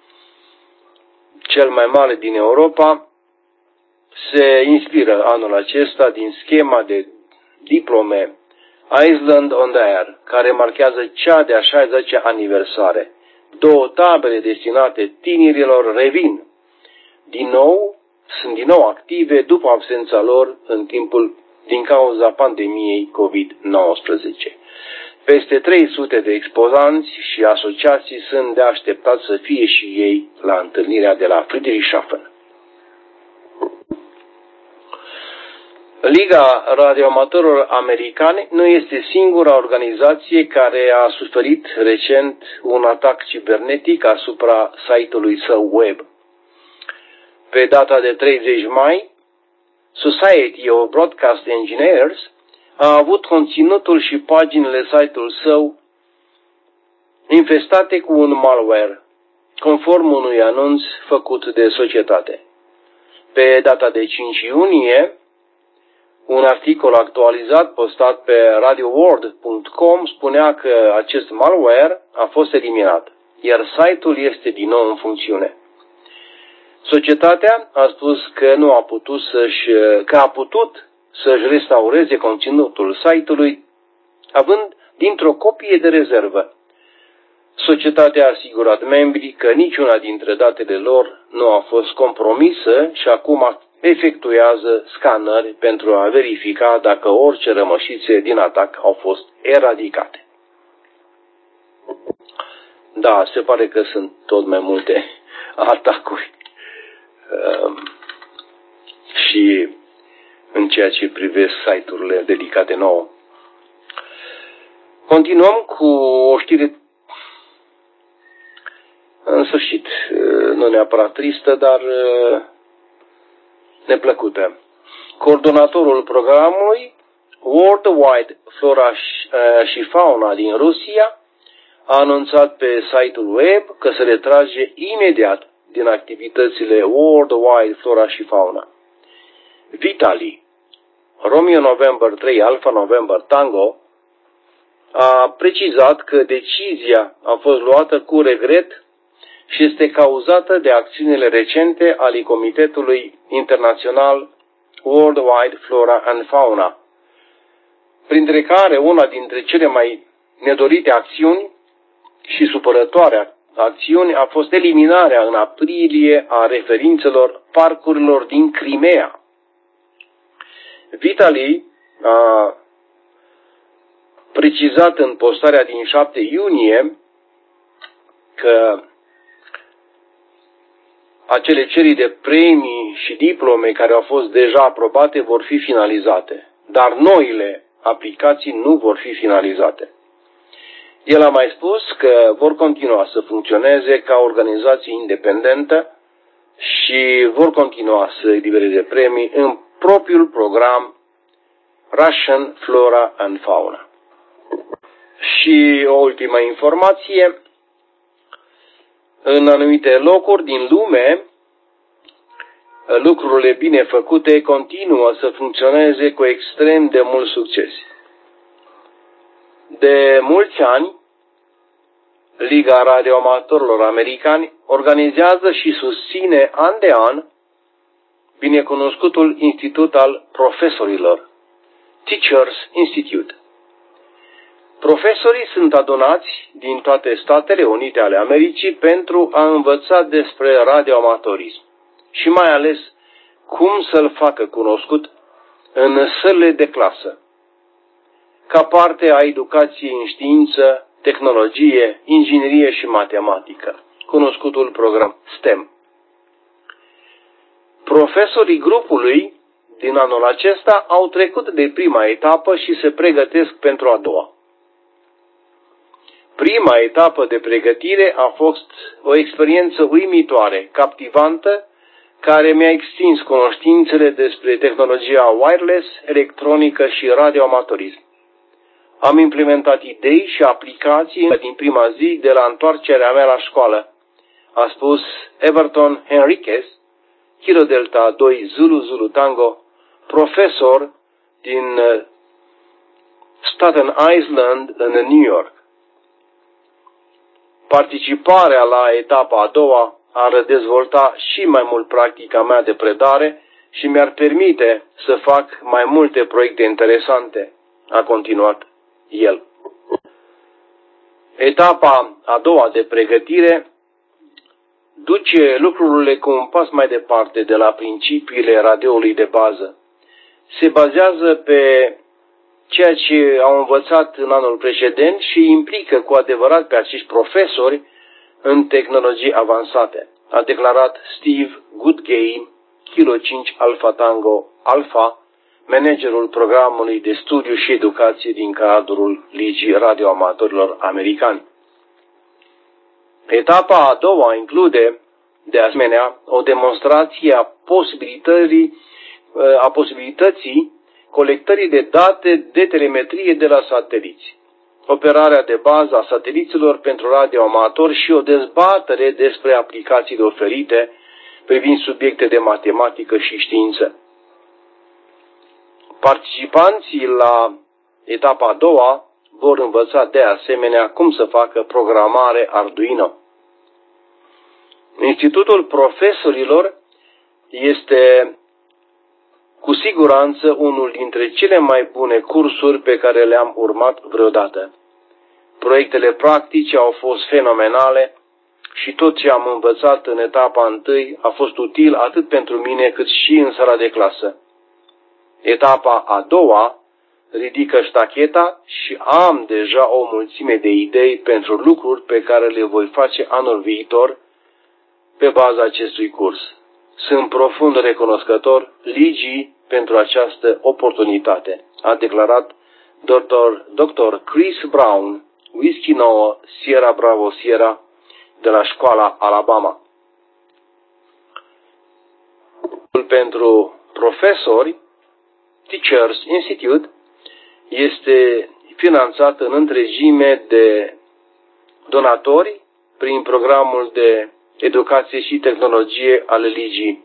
A: cel mai mare din Europa, se inspiră anul acesta din schema de diplome Iceland on the Air, care marchează cea de-a șaizecea aniversare. Două tabere destinate tinerilor revin. Din nou, sunt din nou active după absența lor în timpul din cauza pandemiei covid nouăsprezece. Peste trei sute de expozanți și asociații sunt de așteptat să fie și ei la întâlnirea de la Friedrichshafen. Liga Radioamatorilor Americane nu este singura organizație care a suferit recent un atac cibernetic asupra site-ului său web. Pe data de treizeci mai, Society of Broadcast Engineers a avut conținutul și paginile site-ului său infestate cu un malware, conform unui anunț făcut de societate. Pe data de cinci iunie, un articol actualizat postat pe radio world punct com spunea că acest malware a fost eliminat, iar site-ul este din nou în funcțiune. Societatea a spus că nu a putut să-și, că a putut să-și restaureze conținutul site-ului, având dintr-o copie de rezervă. Societatea a asigurat membrii că niciuna dintre datele lor nu a fost compromisă și acum efectuează scanări pentru a verifica dacă orice rămășițe din atac au fost eradicate. Da, se pare că sunt tot mai multe atacuri. Um, și în ceea ce privesc site-urile dedicate nouă. Continuăm cu o știre în sfârșit, nu neapărat tristă, dar neplăcută. Coordonatorul programului Worldwide Flora și Fauna din Rusia a anunțat pe site-ul web că se retrage imediat din activitățile Worldwide Flora și Fauna. Vitali, Romeo November trei Alpha November Tango, a precizat că decizia a fost luată cu regret și este cauzată de acțiunile recente ale Comitetului Internațional Worldwide Flora and Fauna, printre care una dintre cele mai nedorite acțiuni și supărătoare acțiuni a fost eliminarea în aprilie a referințelor parcurilor din Crimea. Vitali a precizat în postarea din șapte iunie că acele cereri de premii și diplome care au fost deja aprobate vor fi finalizate, dar noile aplicații nu vor fi finalizate. El a mai spus că vor continua să funcționeze ca organizație independentă și vor continua să elibereze premii în propriul program Russian Flora and Fauna. Și o ultimă informație. În anumite locuri din lume, lucrurile bine făcute continuă să funcționeze cu extrem de mult succes. De mulți ani, Liga Radioamatorilor Americani organizează și susține an de an binecunoscutul Institut al Profesorilor, Teachers Institute. Profesorii sunt adunați din toate Statele Unite ale Americii pentru a învăța despre radioamatorism și mai ales cum să-l facă cunoscut în sălile de clasă, ca parte a educației în știință, tehnologie, inginerie și matematică, cunoscutul program STEM. Profesorii grupului din anul acesta au trecut de prima etapă și se pregătesc pentru a doua. Prima etapă de pregătire a fost o experiență uimitoare, captivantă, care mi-a extins cunoștințele despre tehnologia wireless, electronică și radioamatorism. Am implementat idei și aplicații din prima zi de la întoarcerea mea la școală, a spus Everton Henriquez, Kilo Delta doi Zulu Zulu Tango, profesor din Staten Island în New York. Participarea la etapa a doua ar dezvolta și mai mult practica mea de predare și mi-ar permite să fac mai multe proiecte interesante, a continuat el. Etapa a doua de pregătire duce lucrurile cu un pas mai departe de la principiile radioului de bază. Se bazează pe ceea ce au învățat în anul precedent și implică cu adevărat pe acești profesori în tehnologii avansate, a declarat Steve Goodgame, Kilo cinci Alpha Tango Alpha, managerul programului de studiu și educație din cadrul Ligii Radioamatorilor Americani. Etapa a doua include, de asemenea, o demonstrație a posibilității, a posibilității colectării de date de telemetrie de la sateliți, operarea de bază a sateliților pentru radioamatori și o dezbatere despre aplicațiile oferite privind subiecte de matematică și știință. Participanții la etapa a doua vor învăța de asemenea cum să facă programare Arduino. Institutul Profesorilor este cu siguranță unul dintre cele mai bune cursuri pe care le-am urmat vreodată. Proiectele practice au fost fenomenale și tot ce am învățat în etapa întâi a fost util atât pentru mine cât și în sala de clasă. Etapa a doua ridică ștacheta și am deja o mulțime de idei pentru lucruri pe care le voi face anul viitor pe baza acestui curs. Sunt profund recunoscător Ligii pentru această oportunitate, a declarat doctor Chris Brown, Whiskey nouă Sierra Bravo Sierra, de la școala Alabama. Pentru profesori, Teachers Institute este finanțat în întregime de donatori prin programul de educație și tehnologie ale Ligii.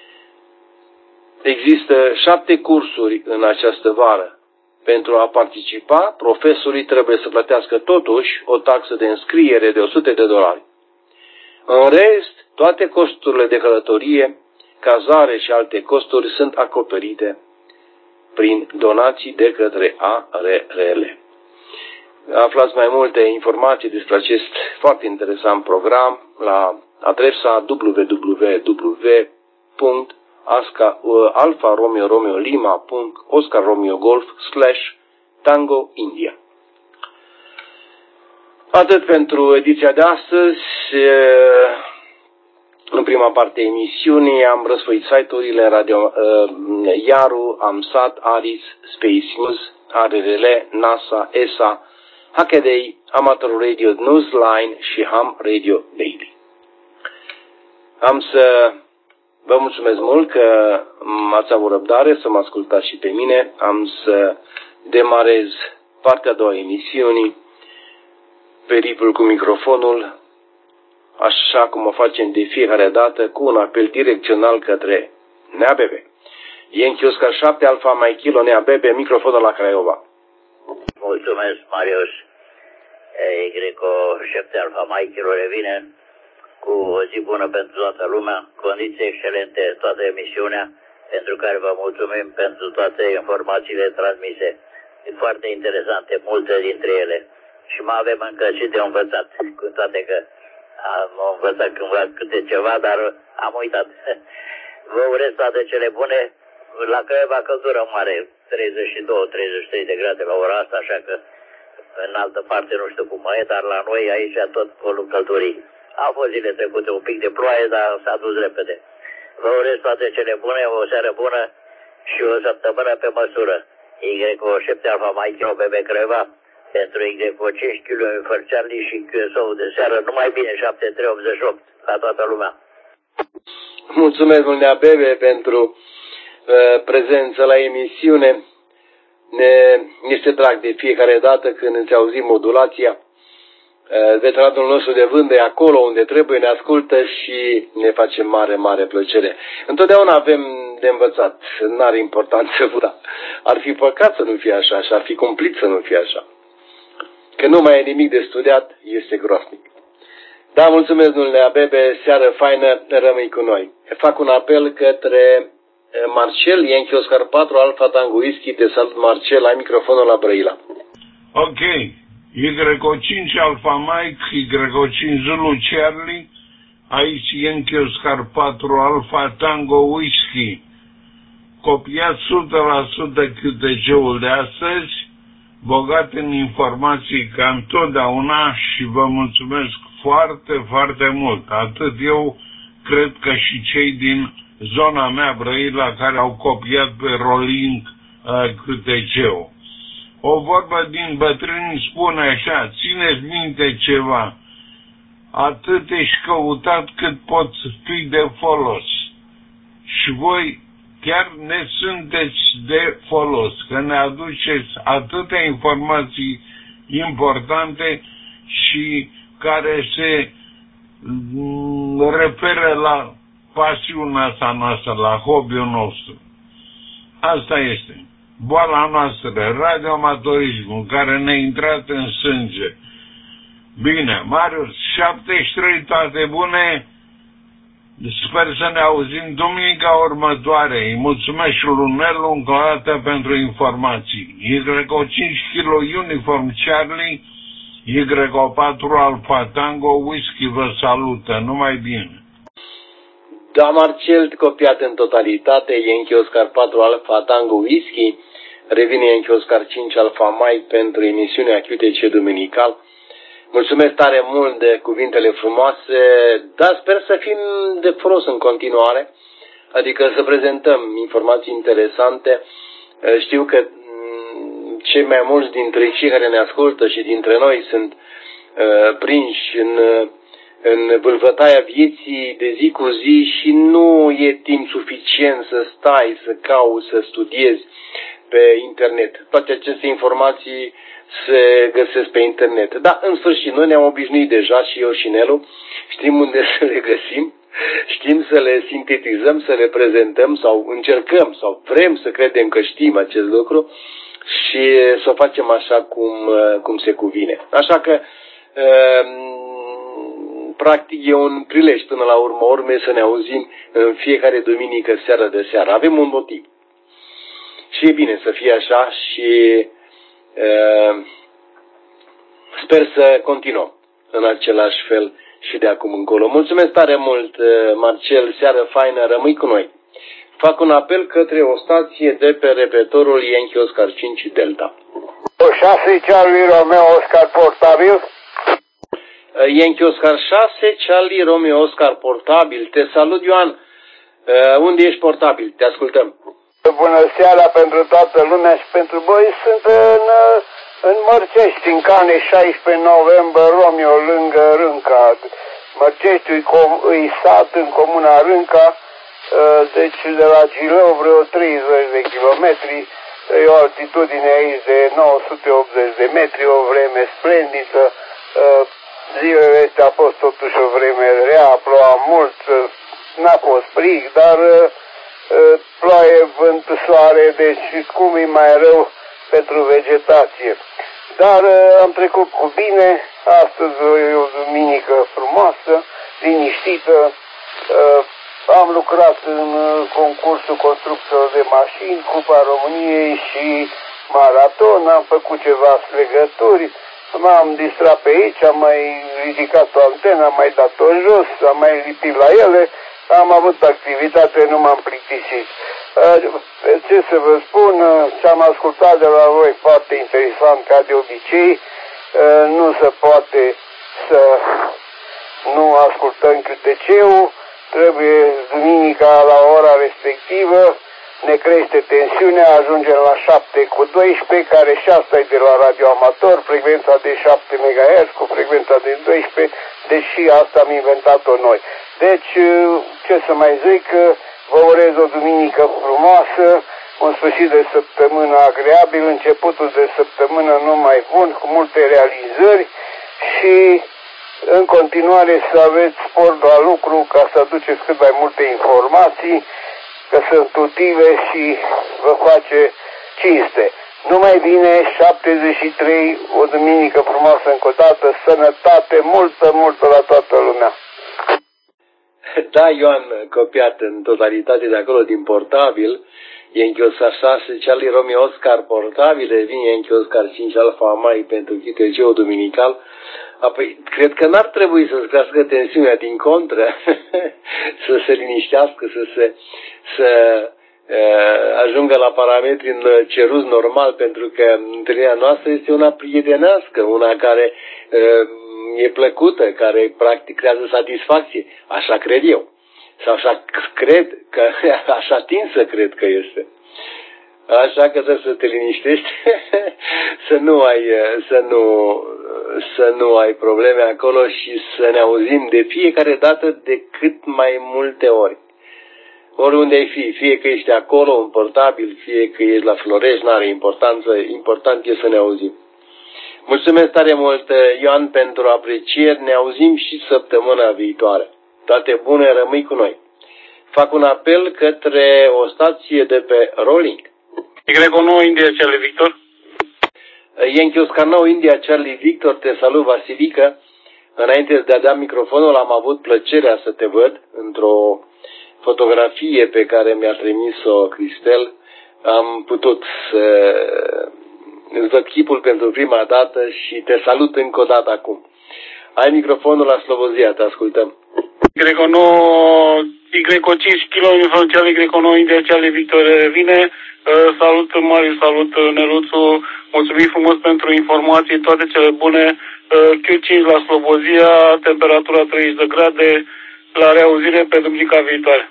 A: Există șapte cursuri în această vară. Pentru a participa, profesorii trebuie să plătească totuși o taxă de înscriere de o sută de dolari. În rest, toate costurile de călătorie, cazare și alte costuri sunt acoperite prin donații de către A R R L. Aflați mai multe informații despre acest foarte interesant program la adresa w w w punct alfa romeo romeo lima punct oscar romeo golf slash tango india. Atât pentru ediția de astăzi. În prima parte a emisiunii am răsfoit site-urile Radio uh, Yaru, AMSAT, ARIS, Space News, R R L, NASA, E S A, Hackaday, Amateur Radio Newsline și Ham Radio Daily. Am să vă mulțumesc mult că m-ați avut răbdare să mă ascultați și pe mine. Am să demarez partea a doua a emisiunii, peripul cu microfonul, așa cum o facem de fiecare dată, cu un apel direcțional către Nea Bebe. Yankee Oscar șapte, Alfa Mike Kilo, Nea Bebe, microfonul la Craiova.
B: Mulțumesc, Marius. E Greco șapte Alfa Mike Kilo revine cu o zi bună pentru toată lumea, condiții excelente toată emisiunea, pentru care vă mulțumim pentru toate informațiile transmise. Foarte interesante, multe dintre ele. Și mai avem încă și de învățat, cu toate că am învățat cândva câte ceva, dar am uitat. Vă urez toate cele bune. La Craiova căldură mare, treizeci și doi treizeci și trei de grade la ora asta, așa că în altă parte nu știu cum e, dar la noi aici tot colul căldurii. Au fost zile trecute un pic de ploaie, dar s-a dus repede. Vă urez toate cele bune, o seară bună și o săptămână pe măsură. Y O șapte Alfa Mike Kilo Bebe Craiova, pentru Y O cinci Kilo Infer Charlie și Q S O de seară, numai bine, șapte trei optzeci și opt, la toată lumea.
A: Mulțumesc mult, Nea Bebe, pentru uh, prezență la emisiune. Ne este drag de fiecare dată când îți auzim modulația. Uh, veteranul nostru de vânt e acolo unde trebuie, ne ascultă și ne face mare, mare plăcere. Întotdeauna avem de învățat, n-are importanță, da. Ar fi păcat să nu fie așa și ar fi cumplit să nu fie așa. Că nu mai e nimic de studiat, este groasnic. Da, mulțumesc, domnule Bebe, seară faină, rămâi cu noi. Fac un apel către Marcel, Yankee Oscar patru, Alfa Tango Whisky, te salut Marcel, ai microfonul la Brăila.
E: Ok, Y O cinci Alfa Mike, Y O cinci Zulu Charlie, aici Yankee Oscar patru, Alfa Tango Whisky. Copiați o sută la sută Q T C-ul de astăzi, bogat în informații ca întotdeauna și vă mulțumesc foarte, foarte mult. Atât eu, cred că și cei din zona mea, Brăila, care au copiat pe Rolling uh, Q T C-ul. O vorbă din bătrâni spune așa, țineți minte ceva, atât ești căutat cât poți fi de folos. Și voi chiar ne sunteți de folos, că ne aduceți atâtea informații importante și care se referă la pasiunea asta noastră, la hobby-ul nostru. Asta este. Boala noastră, radioamatorismul, care ne-a intrat în sânge. Bine, Marius, șaptezeci și trei, toate bune. Sper să ne auzim duminica următoare. Îi mulțumesc și lui Nelu încă o dată pentru informații. Y O cinci Kilo Uniform Charlie, Y O patru Alfa Tango Whisky vă salută. Numai bine.
A: Da, Marcel, copiat în totalitate, Yankee Oscar patru Alfa Tango Whisky, revine Yankee Oscar cinci Alfa Mike pentru emisiunea Q T C Duminical. Mulțumesc tare mult de cuvintele frumoase, dar sper să fim de folos în continuare, adică să prezentăm informații interesante. Știu că cei mai mulți dintre cei care ne ascultă și dintre noi sunt uh, prinși în, în vâlvătaia vieții de zi cu zi și nu e timp suficient să stai, să cauți, să studiezi pe internet. Toate aceste informații se găsesc pe internet. Da, în sfârșit, noi ne-am obișnuit deja, și eu și Nelu, știm unde să le găsim, știm să le sintetizăm, să le prezentăm sau încercăm sau vrem să credem că știm acest lucru și să o facem așa cum, cum se cuvine. Așa că, practic, e un prilej până la urmă urme să ne auzim în fiecare duminică seară de seară. Avem un motiv. Și e bine să fie așa și Uh, sper să continuăm în același fel și de acum încolo. Mulțumesc tare mult, uh, Marcel, seară faină, rămâi cu noi. Fac un apel către o stație de pe repetorul Yankee Oscar cinci Delta.
F: șase Charlie Romeo Oscar portabil.
A: Uh, Yankee Oscar șase Charlie Romeo Oscar portabil. Te salut, Ioan. Uh, unde ești portabil? Te ascultăm.
F: Bună seara pentru toată lumea și pentru voi. Sunt în, în Mărcești, în Cane, șaisprezece noiembrie, Romeo, lângă Rânca. Mărceștiul îi sat în comuna Rânca, deci de la Gilău vreo treizeci de kilometri. E o altitudine aici de nouă sute optzeci de metri, o vreme splendidă. Zilele astea a fost totuși o vreme rea, a plouat mult, n-a fost frig, dar ploaie, vânt, soare, deci cum e mai rău pentru vegetație. Dar am trecut cu bine, astăzi e o duminică frumoasă, liniștită. Am lucrat în concursul construcțiilor de mașini, Cupa României și maraton, am făcut ceva legături, m-am distrat pe aici, am mai ridicat o antenă, am mai dat-o jos, am mai lipit la ele, am avut activitate, nu m-am plictisit. Ce să vă spun, ce am ascultat de la voi, foarte interesant ca de obicei, nu se poate să nu ascultăm câteceul, trebuie duminica la ora respectivă, ne crește tensiunea, ajungem la șapte cu doisprezece, care și asta e de la radio amator, frecvența de șapte megahertz cu frecvența de doisprezece, deși asta am inventat-o noi. Deci, ce să mai zic, vă urez o duminică frumoasă, un sfârșit de săptămână agreabil, începutul de săptămână numai bun, cu multe realizări și în continuare să aveți spor la lucru ca să aduceți cât mai multe informații, că sunt utile și vă face cinste. Numai bine, șaptezeci și trei, o duminică frumoasă încă o dată, sănătate multă, multă la toată lumea.
A: Da, Ioan, copiat în totalitate de acolo din portabil, Yankee Oscar șase, Charlie Romeo Oscar portabile, vine Yankee Oscar cinci Alfa Mai pentru Q T C-ul duminical. Apoi, cred că n-ar trebui să-ți crească tensiunea, din contră, să se liniștească, să se să uh, ajungă la parametri în ceruz normal, pentru că întâlnirea noastră este una prietenească, una care uh, e plăcută, care practic creează satisfacție. Așa cred eu. Sau așa cred că, așa tind să cred că este. Așa că trebuie să te liniștești, să nu ai, să nu, să nu ai probleme acolo și să ne auzim de fiecare dată de cât mai multe ori. Oriunde ai fi, fie că ești acolo în portabil, fie că ești la Florești, n-are importanță, important e să ne auzim. Mulțumesc tare mult, Ioan, pentru aprecieri, ne auzim și săptămâna viitoare. Toate bune, rămâi cu noi. Fac un apel către o stație de pe Rolling.
G: Y nouă India Charlie Victor.
A: Yankee Oscar nouă India Charlie Victor, te salut, Vasilică. Înainte de a da microfonul, am avut plăcerea să te văd într-o fotografie pe care mi-a trimis-o Cristel. Am putut să îți văd chipul pentru prima dată și te salut încă o dată acum. Ai microfonul la Slobozia, te ascultăm.
G: Y nouă, Y cinci Kilo Uniform Charlie, Y nouă India Charlie Victor vine. Uh, salut Marius, salut Neluțu, mulțumim frumos pentru informații, toate cele bune. Uh, Q cinci la Slobozia, temperatura treizeci de grade, la reauzire pe duminica viitoare.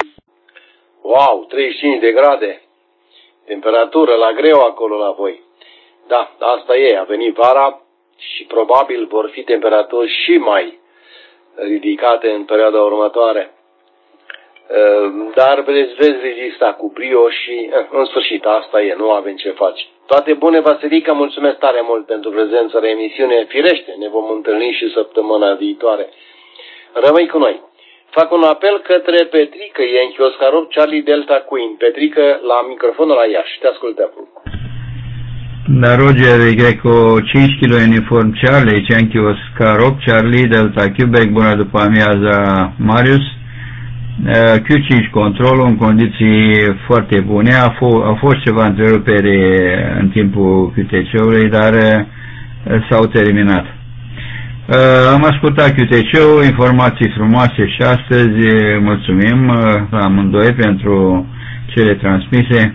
A: Wow, treizeci și cinci de grade, temperatură la greu acolo la voi. Da, asta e, a venit vara și probabil vor fi temperaturi și mai ridicate în perioada următoare. Dar veți, veți rezista cu brio și în sfârșit asta e, nu avem ce face. Toate bune, Vasilica, mulțumesc tare mult pentru prezența la emisiune. Firește, ne vom întâlni și săptămâna viitoare. Rămâi cu noi. Fac un apel către Petrică, Yankee Oscar opt Charlie Delta Queen. Petrică, la microfonul la Iași, te ascultăm.
H: Da, Roger, Y cinci Kilo Uniform Charlie, Yankee Oscar opt Charlie Delta Quebec, bună după amiaza, Marius. Q cinci controlul în condiții foarte bune, a, a fost ceva întrerupere în timpul Q T C-ului, dar s-au terminat. Am ascultat Q T C-ul, informații frumoase și astăzi, mulțumim la amândoi pentru cele transmise.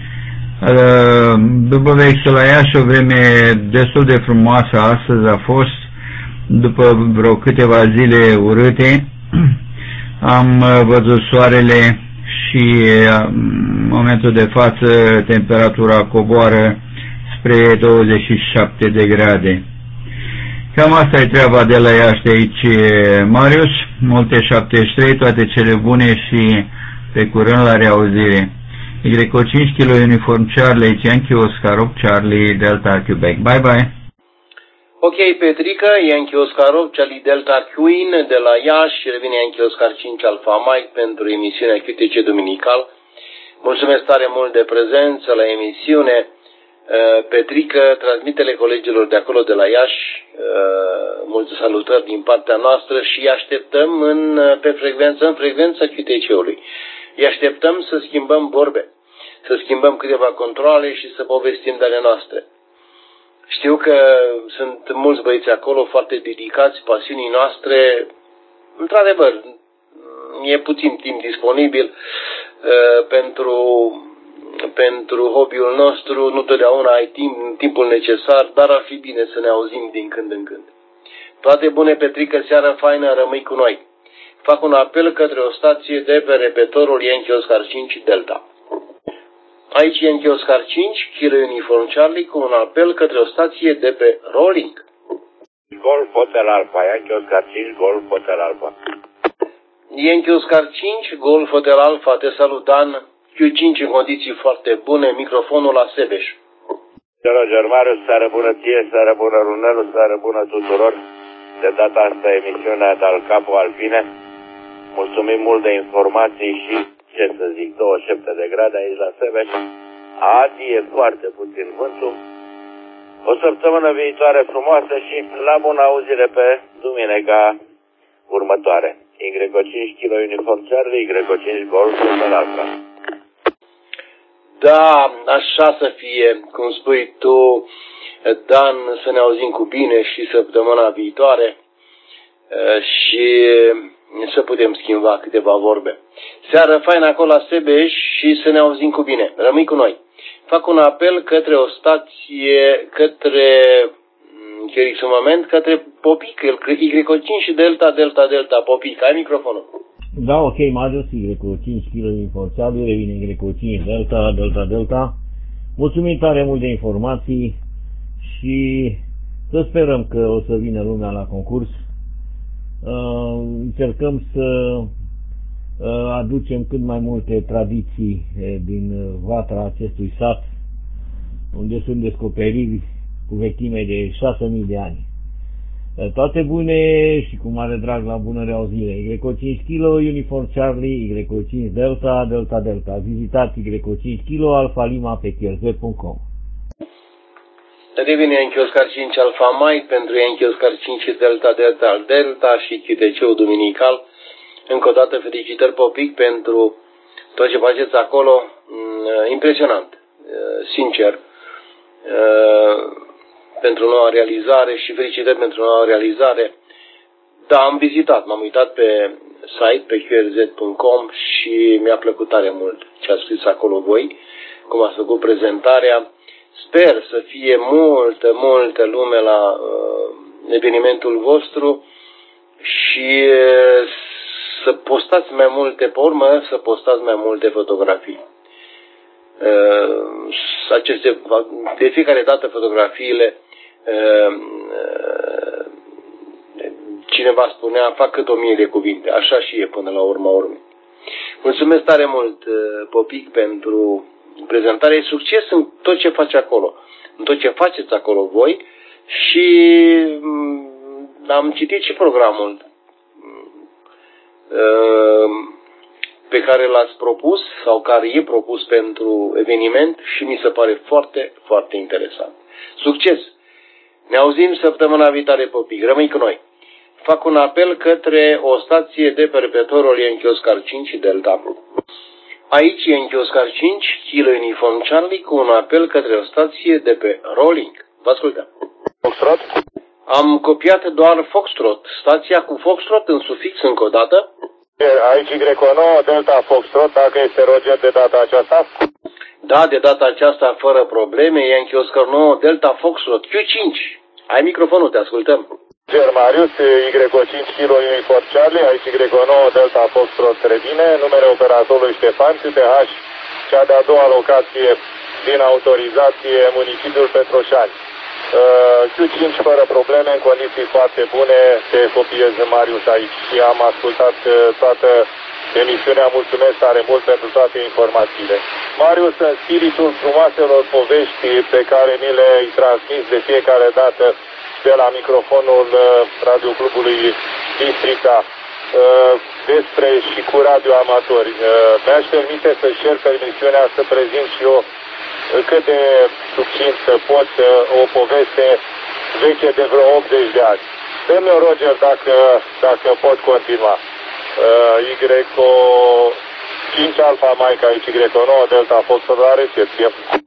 H: După vechi la Iași, o vreme destul de frumoasă astăzi a fost, după vreo câteva zile urâte. Am văzut soarele și în momentul de față temperatura coboară spre douăzeci și șapte de grade. Cam asta e treaba de la Iași de aici, Marius. Multe șaptezeci și trei, toate cele bune și pe curând la reauzire. Y cinci Kilo Uniform Charlie, Yankee Oscar opt Charlie Delta Quebec. Bye bye!
A: Ok, Petrică, Yankee Oscar opt Charlie Delta Queen de la Iași și revine Yankee Oscar cinci Alfa Mike pentru emisiunea Q T C Duminical. Mulțumesc tare mult de prezență la emisiune. Petrică, transmitele colegilor de acolo de la Iași, multe salutări din partea noastră și îi așteptăm în, pe frecvență, în frecvența Q T C-ului. Îi așteptăm să schimbăm vorbe, să schimbăm câteva controle și să povestim de ale noastre. Știu că sunt mulți băieți acolo foarte dedicați pasiunii noastre. Într-adevăr, e puțin timp disponibil uh, pentru, pentru hobby-ul nostru. Nu totdeauna ai timp, timpul necesar, dar ar fi bine să ne auzim din când în când. Toate bune, Petrică, seară faină, rămâi cu noi. Fac un apel către o stație de pe repetorul Yankee Oscar cinci Delta. Aici Yankee Oscar cinci, Kilo Uniform Charlie, cu un apel către o stație de pe Rolling.
B: Golf Hotel Alpha, Yankee Oscar cinci, Golf Hotel Alpha.
A: Yankee Oscar cinci, Golf Hotel Alpha, te salut, Dan. Q cinci în condiții foarte bune, microfonul la Sebeș.
B: Roger Marius, seară bună ție, seară bună Runelu, seară bună tuturor. De data asta emisiunea de Al Capo Alpine. Mulțumim mult de informații și, ce să zic, douăzeci și șapte de grade aici la Sebeș. Azi e foarte puțin vântul. O săptămână viitoare frumoasă și la bună auzire pe duminica următoare. Y cinci Kilo Uniform Charlie, Y cinci Golf Hotel Alpha.
A: Da, așa să fie, cum spui tu, Dan, să ne auzim cu bine și săptămâna viitoare și să putem schimba câteva vorbe. Seară faină acolo la Sebeș și să ne auzim cu bine. Rămâi cu noi. Fac un apel către o stație, către, chiar un moment, către Popic, Y cinci Delta, Delta, Delta, Popic. Ai microfonul?
D: Da, ok, Marius, Y cinci Kilo Uniform Charlie, revine Y cinci Delta, Delta, Delta. Mulțumim tare mult de informații și să sperăm că o să vină lumea la concurs. Uh, încercăm să uh, aducem cât mai multe tradiții eh, din vatra acestui sat, unde sunt descoperiri cu vechime de șase mii de ani. Uh, toate bune și cu mare drag la bună reauzire. Y cinci Kilo Uniform Charlie, Y cinci Delta, Delta, Delta. Vizitați Y cinci Kilo Alfa Lima pe chielzet punct com.
A: Revine Yankee Oscar cinci Alfa Mike pentru Yankee Oscar cinci Delta, Delta, Delta și Q T C-ul duminical. Încă o dată felicitări, Popic, pentru tot ce faceți acolo. Impresionant, sincer, pentru noua realizare și felicitări pentru noua realizare. Da, am vizitat, m-am uitat pe site, pe chielzet punct com și mi-a plăcut tare mult ce ați scris acolo voi, cum ați făcut prezentarea. Sper să fie multă, multă lume la uh, evenimentul vostru și uh, să postați mai multe, pe urmă, să postați mai multe fotografii. Uh, aceste, de fiecare dată fotografiile, uh, uh, cineva spunea, fac cât o mie de cuvinte. Așa și e până la urma urmei. Mulțumesc tare mult, uh, Popic, pentru prezentare, succes în tot ce faci acolo, în tot ce faceți acolo voi și am citit și programul pe care l-ați propus sau care e propus pentru eveniment și mi se pare foarte, foarte interesant. Succes! Ne auzim săptămâna viitoare, Popic. Rămâi cu noi. Fac un apel către o stație de pe repetorul Yankee Oscar cinci Delta. Aici Yankee Oscar cinci, Kilo Uniform Charlie, cu un apel către o stație de pe Rolling. Vă ascultăm.
B: Foxtrot?
A: Am copiat doar Foxtrot. Stația cu Foxtrot în sufix încă o dată.
B: Aici Y nouă Delta Foxtrot, dacă este Roger de data aceasta?
A: Da, de data aceasta fără probleme. Yankee Oscar nouă Delta Foxtrot, Q cinci. Ai microfonul, te ascultăm.
B: Marius, Y cinci Kilo Uniform Charlie, aici Y nouă Delta Foxtrot revine, numele operatorului Ștefan, T T H, cea de-a doua locație din autorizație, municipiul Petroșani. Q cinci fără probleme, în condiții foarte bune, te copiez Marius aici și am ascultat toată emisiunea, mulțumesc tare mult pentru toate informațiile. Marius, în spiritul frumoaselor povești pe care ni le-ai transmis de fiecare dată de la microfonul Radio Clubului Bistrița,
I: despre și cu radioamatori. Mi-aș permite să cer permisiunea să prezint și eu cât de succint pot o poveste veche de vreo optzeci de ani. Domnul Roger, dacă, dacă pot continua. Y cinci Alfa Mike aici, Y nouă Delta Foxtrot la recepție.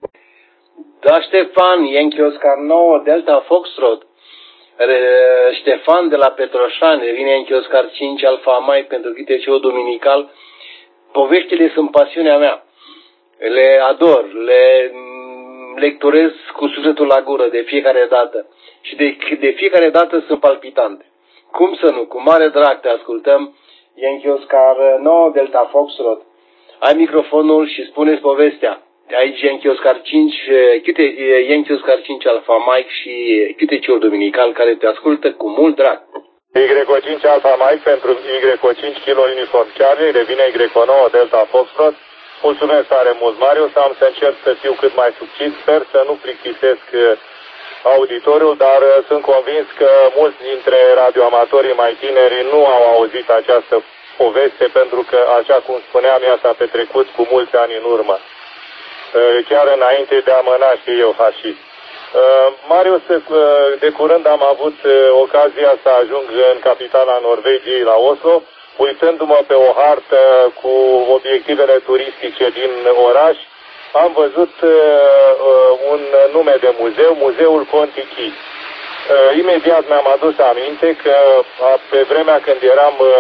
A: Da, Ștefan, Yankee Oscar nouă Delta Foxtrot. Ștefan de la Petroșani, revine Yankee Oscar cinci Alfa Mike pentru G T C O Duminical. Poveștile sunt pasiunea mea. Le ador, le lecturez cu sufletul la gură de fiecare dată. Și de, de fiecare dată sunt palpitante. Cum să nu? Cu mare drag te ascultăm, Yankee Oscar nouă Delta Foxtrot. Ai microfonul și spuneți povestea. Aici Yankee Oscar cinci, Yankee Oscar cinci Alfa Mike și Q T C O Duminical care te ascultă cu mult drag.
I: Y cinci Alfa Mike pentru Y cinci Kilo Uniform Charlie, revine Y nouă Delta Foxtrot. Mulțumesc tare mult, Marius, am să încerc să fiu cât mai succint, sper să nu plictisesc auditoriul, dar sunt convins că mulți dintre radioamatorii mai tineri nu au auzit această poveste, pentru că, așa cum spuneam, ea s-a petrecut cu mulți ani în urmă, chiar înainte de a mă naște eu, hașit. Marius, de curând am avut ocazia să ajung în capitala Norvegiei, la Oslo, uitându-mă pe o hartă cu obiectivele turistice din oraș, am văzut uh, un nume de muzeu, Muzeul Kon-Tiki. Uh, imediat mi-am adus aminte că uh, pe vremea când eram uh,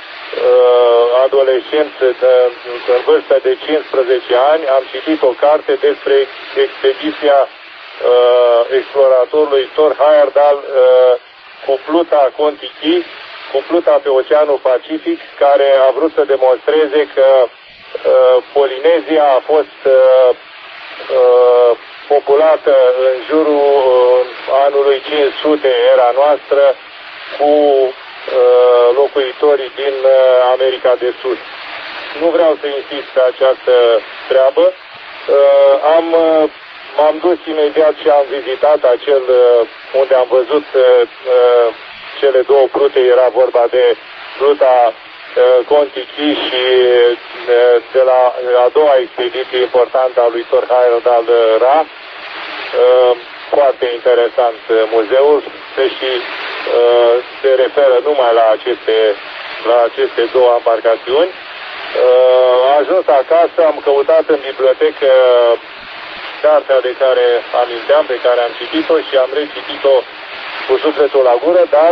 I: adolescent uh, în vârstă de cincisprezece ani, am citit o carte despre expediția uh, exploratorului Thor Heyerdahl uh, cu pluta Kon-Tiki, cu pluta pe Oceanul Pacific, care a vrut să demonstreze că uh, Polinezia a fost uh, uh, populată în jurul uh, anului cinci sute era noastră cu uh, locuitorii din uh, America de Sud. Nu vreau să insist pe această treabă. Uh, am, uh, m-am dus imediat și am vizitat acel uh, unde am văzut uh, cele două plute, era vorba de pluta uh, Kon-Tiki și uh, de la a doua expediție importantă a lui Thor Heyerdahl Ra. Uh, foarte interesant uh, muzeul, deși uh, se referă numai la aceste, la aceste două embarcațiuni. Uh, a ajuns acasă, am căutat în bibliotecă cartea de care aminteam, pe care am citit-o și am recitit-o cu sufletul la gură, dar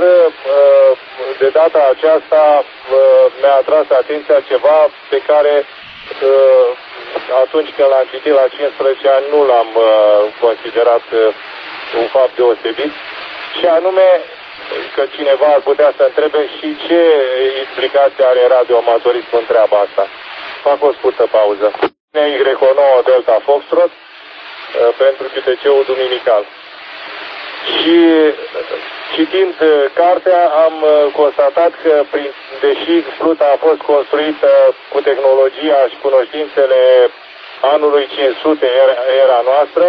I: de data aceasta mi-a atras atenția ceva pe care atunci când l-am citit la cincisprezece ani nu l-am considerat un fapt deosebit, și anume că cineva ar putea să întrebe și ce explicație are radioamatorismul în treaba asta. Fac o scurtă pauză. Y nouă Delta Foxtrot pentru Q T C O Duminical. Și citind cartea am constatat că, prin, deși pluta a fost construită cu tehnologia și cunoștințele anului cinci sute era, era noastră,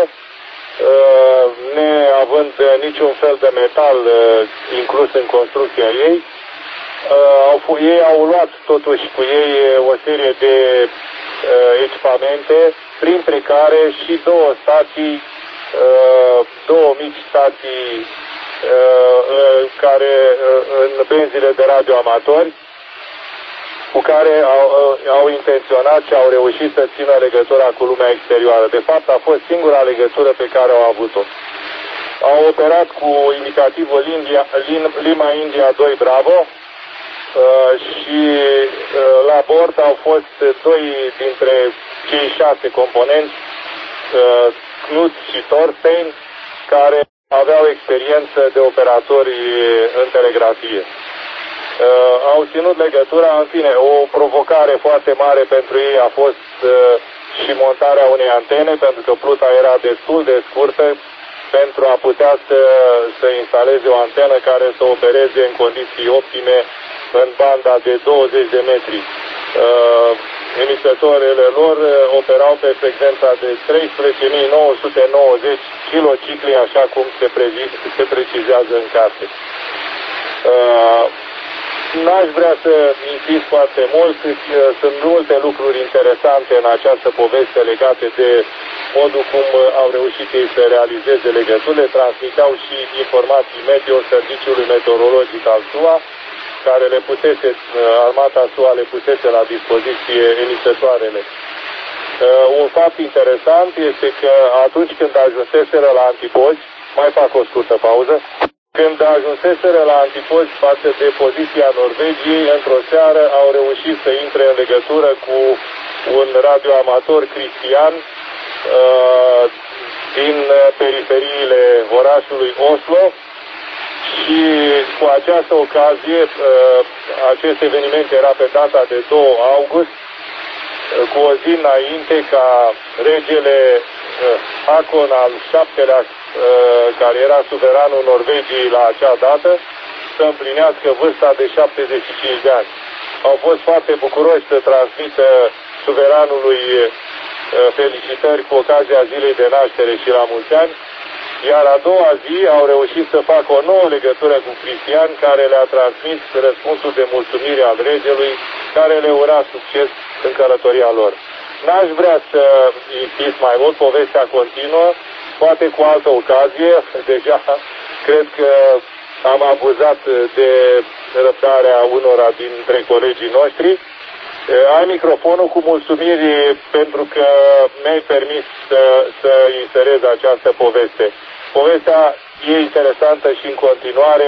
I: neavând niciun fel de metal inclus în construcția ei, au, ei au luat totuși cu ei o serie de echipamente, printre care și două stații, două mici stații care în benzile de radioamatori, cu care au, au intenționat și au reușit să țină legătura cu lumea exterioară. De fapt, a fost singura legătură pe care au avut-o. Au operat cu indicativul India, Lima India doi Bravo și la bord au fost doi dintre cei șase componenți, Knut și Thorstein, care aveau experiență de operatori în telegrafie. Uh, au ținut legătura, în fine, o provocare foarte mare pentru ei a fost uh, și montarea unei antene, pentru că pluta era destul de scurtă pentru a putea să, să instaleze o antenă care să opereze în condiții optime în banda de douăzeci de metri. Uh, emisătoarele lor operau pe frecvența de treisprezece mii nouă sute nouăzeci kilocicli, așa cum se, prezi, se precizează în carte. Uh, n-aș vrea să insist foarte mult, sunt multe lucruri interesante în această poveste legate de modul cum au reușit ei să realizeze legăturile, transmiteau și informații meteo Serviciului Meteorologic al S U A, care le pusese, armata S U A le pusese la dispoziție emisătoarele. Uh, un fapt interesant este că atunci când ajunseseră la antipozi, mai fac o scurtă pauză, când ajunseseră la antipozi față de poziția Norvegiei, într-o seară au reușit să intre în legătură cu un radioamator Christian uh, din periferiile orașului Oslo și cu această ocazie, uh, acest eveniment era pe data de doi august, cu o zi înainte ca regele Hakon al șaptelea, care era suveranul Norvegiei la acea dată, să împlinească vârsta de șaptezeci și cinci de ani. Au fost foarte bucuroși să transmită suveranului felicitări cu ocazia zilei de naștere și la mulți ani, iar a doua zi au reușit să facă o nouă legătură cu Cristian, care le-a transmis răspunsul de mulțumire al regelui, care le ura succes în călătoria lor. N-aș vrea să insist mai mult, povestea continuă, poate cu altă ocazie, deja cred că am abuzat de răbdarea unora dintre colegii noștri. Ai microfonul cu mulțumiri pentru că mi-ai permis să, să inserez această poveste. Povestea e interesantă și în continuare,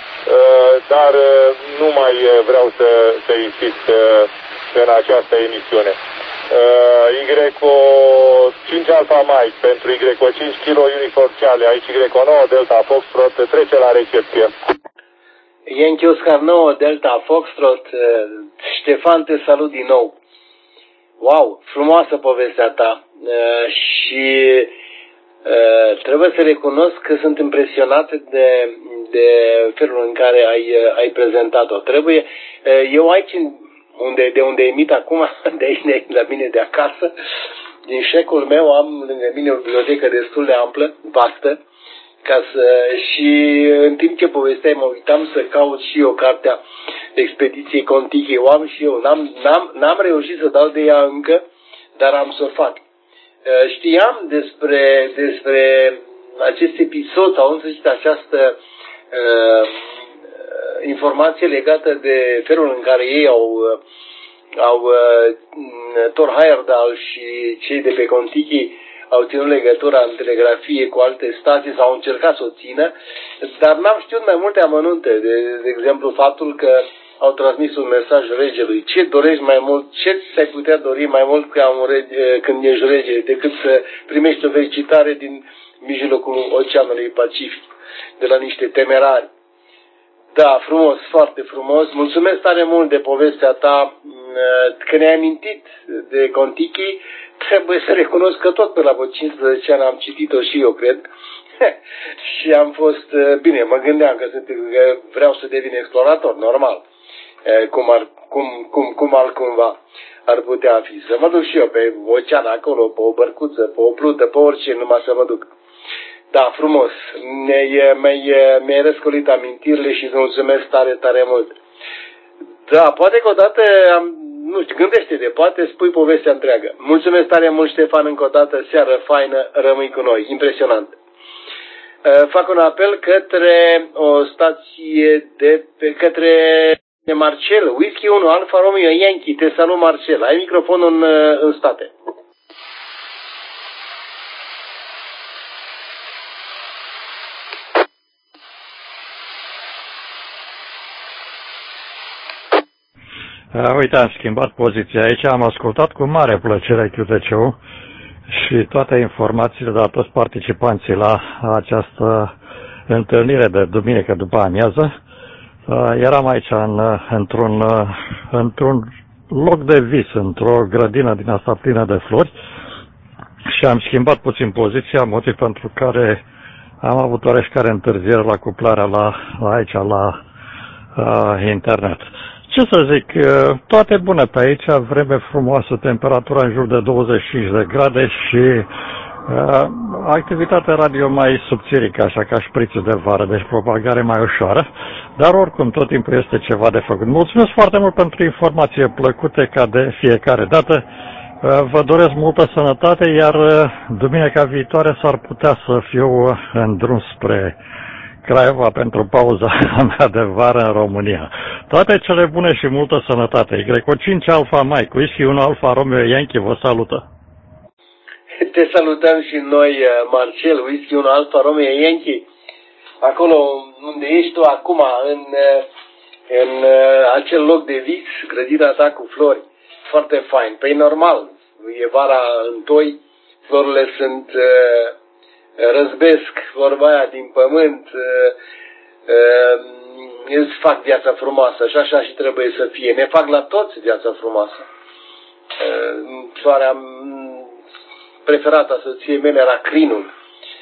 I: dar nu mai vreau să, să insist în această emisiune. Y cinci Alpha Mike pentru Y cinci Kilo Uniform Charlie, aici Y nouă Delta Foxtrot, trece la recepție.
A: Yankee Oscar nouă Delta Foxtrot, Ștefan, te salut din nou. Wow, frumoasă povestea ta și trebuie să recunosc că sunt impresionat de, de felul în care ai, ai prezentat-o. Trebuie, eu aici, unde, de unde emit acum, de aici, de aici, la mine de acasă, din șecul meu am lângă mine o bibliotecă destul de amplă, vastă, ca să, și în timp ce povesteai mă uitam să caut și eu cartea Expediției Kon-Tiki. O am și eu, n-am, n-am, n-am reușit să dau de ea încă, dar am să o fac. Știam despre, despre acest episod, sau în sfârșit această uh, informație legată de felul în care ei au, au uh, Thor Heyerdahl și cei de pe Kon-Tiki au ținut legătura în telegrafie cu alte stații sau au încercat să o țină, dar n-am știut mai multe amănunte, de, de exemplu faptul că au transmis un mesaj regelui. Ce dorești mai mult, ce ți-ai putea dori mai mult ca un rege, când ești rege, decât să primești o felicitare din mijlocul Oceanului Pacific, de la niște temerari. Da, frumos, foarte frumos. Mulțumesc tare mult de povestea ta, că ne-ai amintit de Kon-Tiki. Trebuie să recunosc că tot pe la vreo cincisprezece ani am citit-o și eu, cred. Și am fost, bine, mă gândeam că, sunt, că vreau să devin explorator, normal. Cum, ar, cum, cum, cum altcumva ar putea fi. Să mă duc și eu pe ocean acolo, pe o bărcuță, pe o plută, pe orice, numai să mă duc. Da, frumos. Mi-ai, mi-ai, mi-ai răscolit amintirile și îți mulțumesc tare, tare mult. Da, poate că odată am, nu știu, gândește-te, poate spui povestea întreagă. Mulțumesc tare mult, Ștefan, încă o dată, seară faină, rămâi cu noi. Impresionant. Fac un apel către o stație de pe, către Marcel, Whisky unu, Alfa Romeo, Yankee, te salut, Marcel. Ai microfonul în, în state.
J: Uite, am schimbat poziția aici, am ascultat cu mare plăcere Q T C-ul și toate informațiile de la toți participanții la această întâlnire de duminică după amiază. Eram aici în, într-un, într-un loc de vis, într-o grădină din asta plină de flori și am schimbat puțin poziția, motiv pentru care am avut oareșcare întârziere la cuplarea la, la aici, la uh, internet. Ce să zic, toate bune pe aici, vreme frumoasă, temperatura în jur de douăzeci și cinci de grade și Activitatea radio mai subțirică, așa ca șprițul de vară, deci propagare mai ușoară, dar oricum tot timpul este ceva de făcut. Mulțumesc foarte mult pentru informație plăcute ca de fiecare dată. Vă doresc multă sănătate, iar duminica viitoare s-ar putea să fiu în drum spre Craiova pentru pauza mea de vară în România. Toate cele bune și multă sănătate. Y cinci Alfa Mike, Whisky unu Alfa Romeo Yankee vă salută.
A: Te salutăm și noi, Marcel, Whisky unu Alfa Romeo Yankee, acolo unde ești tu acum, în, în acel loc de vis, grădina ta cu flori. Foarte fain. Păi normal, e vara în toi, florile sunt, uh, răzbesc, vorba aia din pământ, uh, uh, îți fac viața frumoasă și așa și trebuie să fie. Ne fac la toți viața frumoasă. Uh, soarea preferată soției mele era crinul.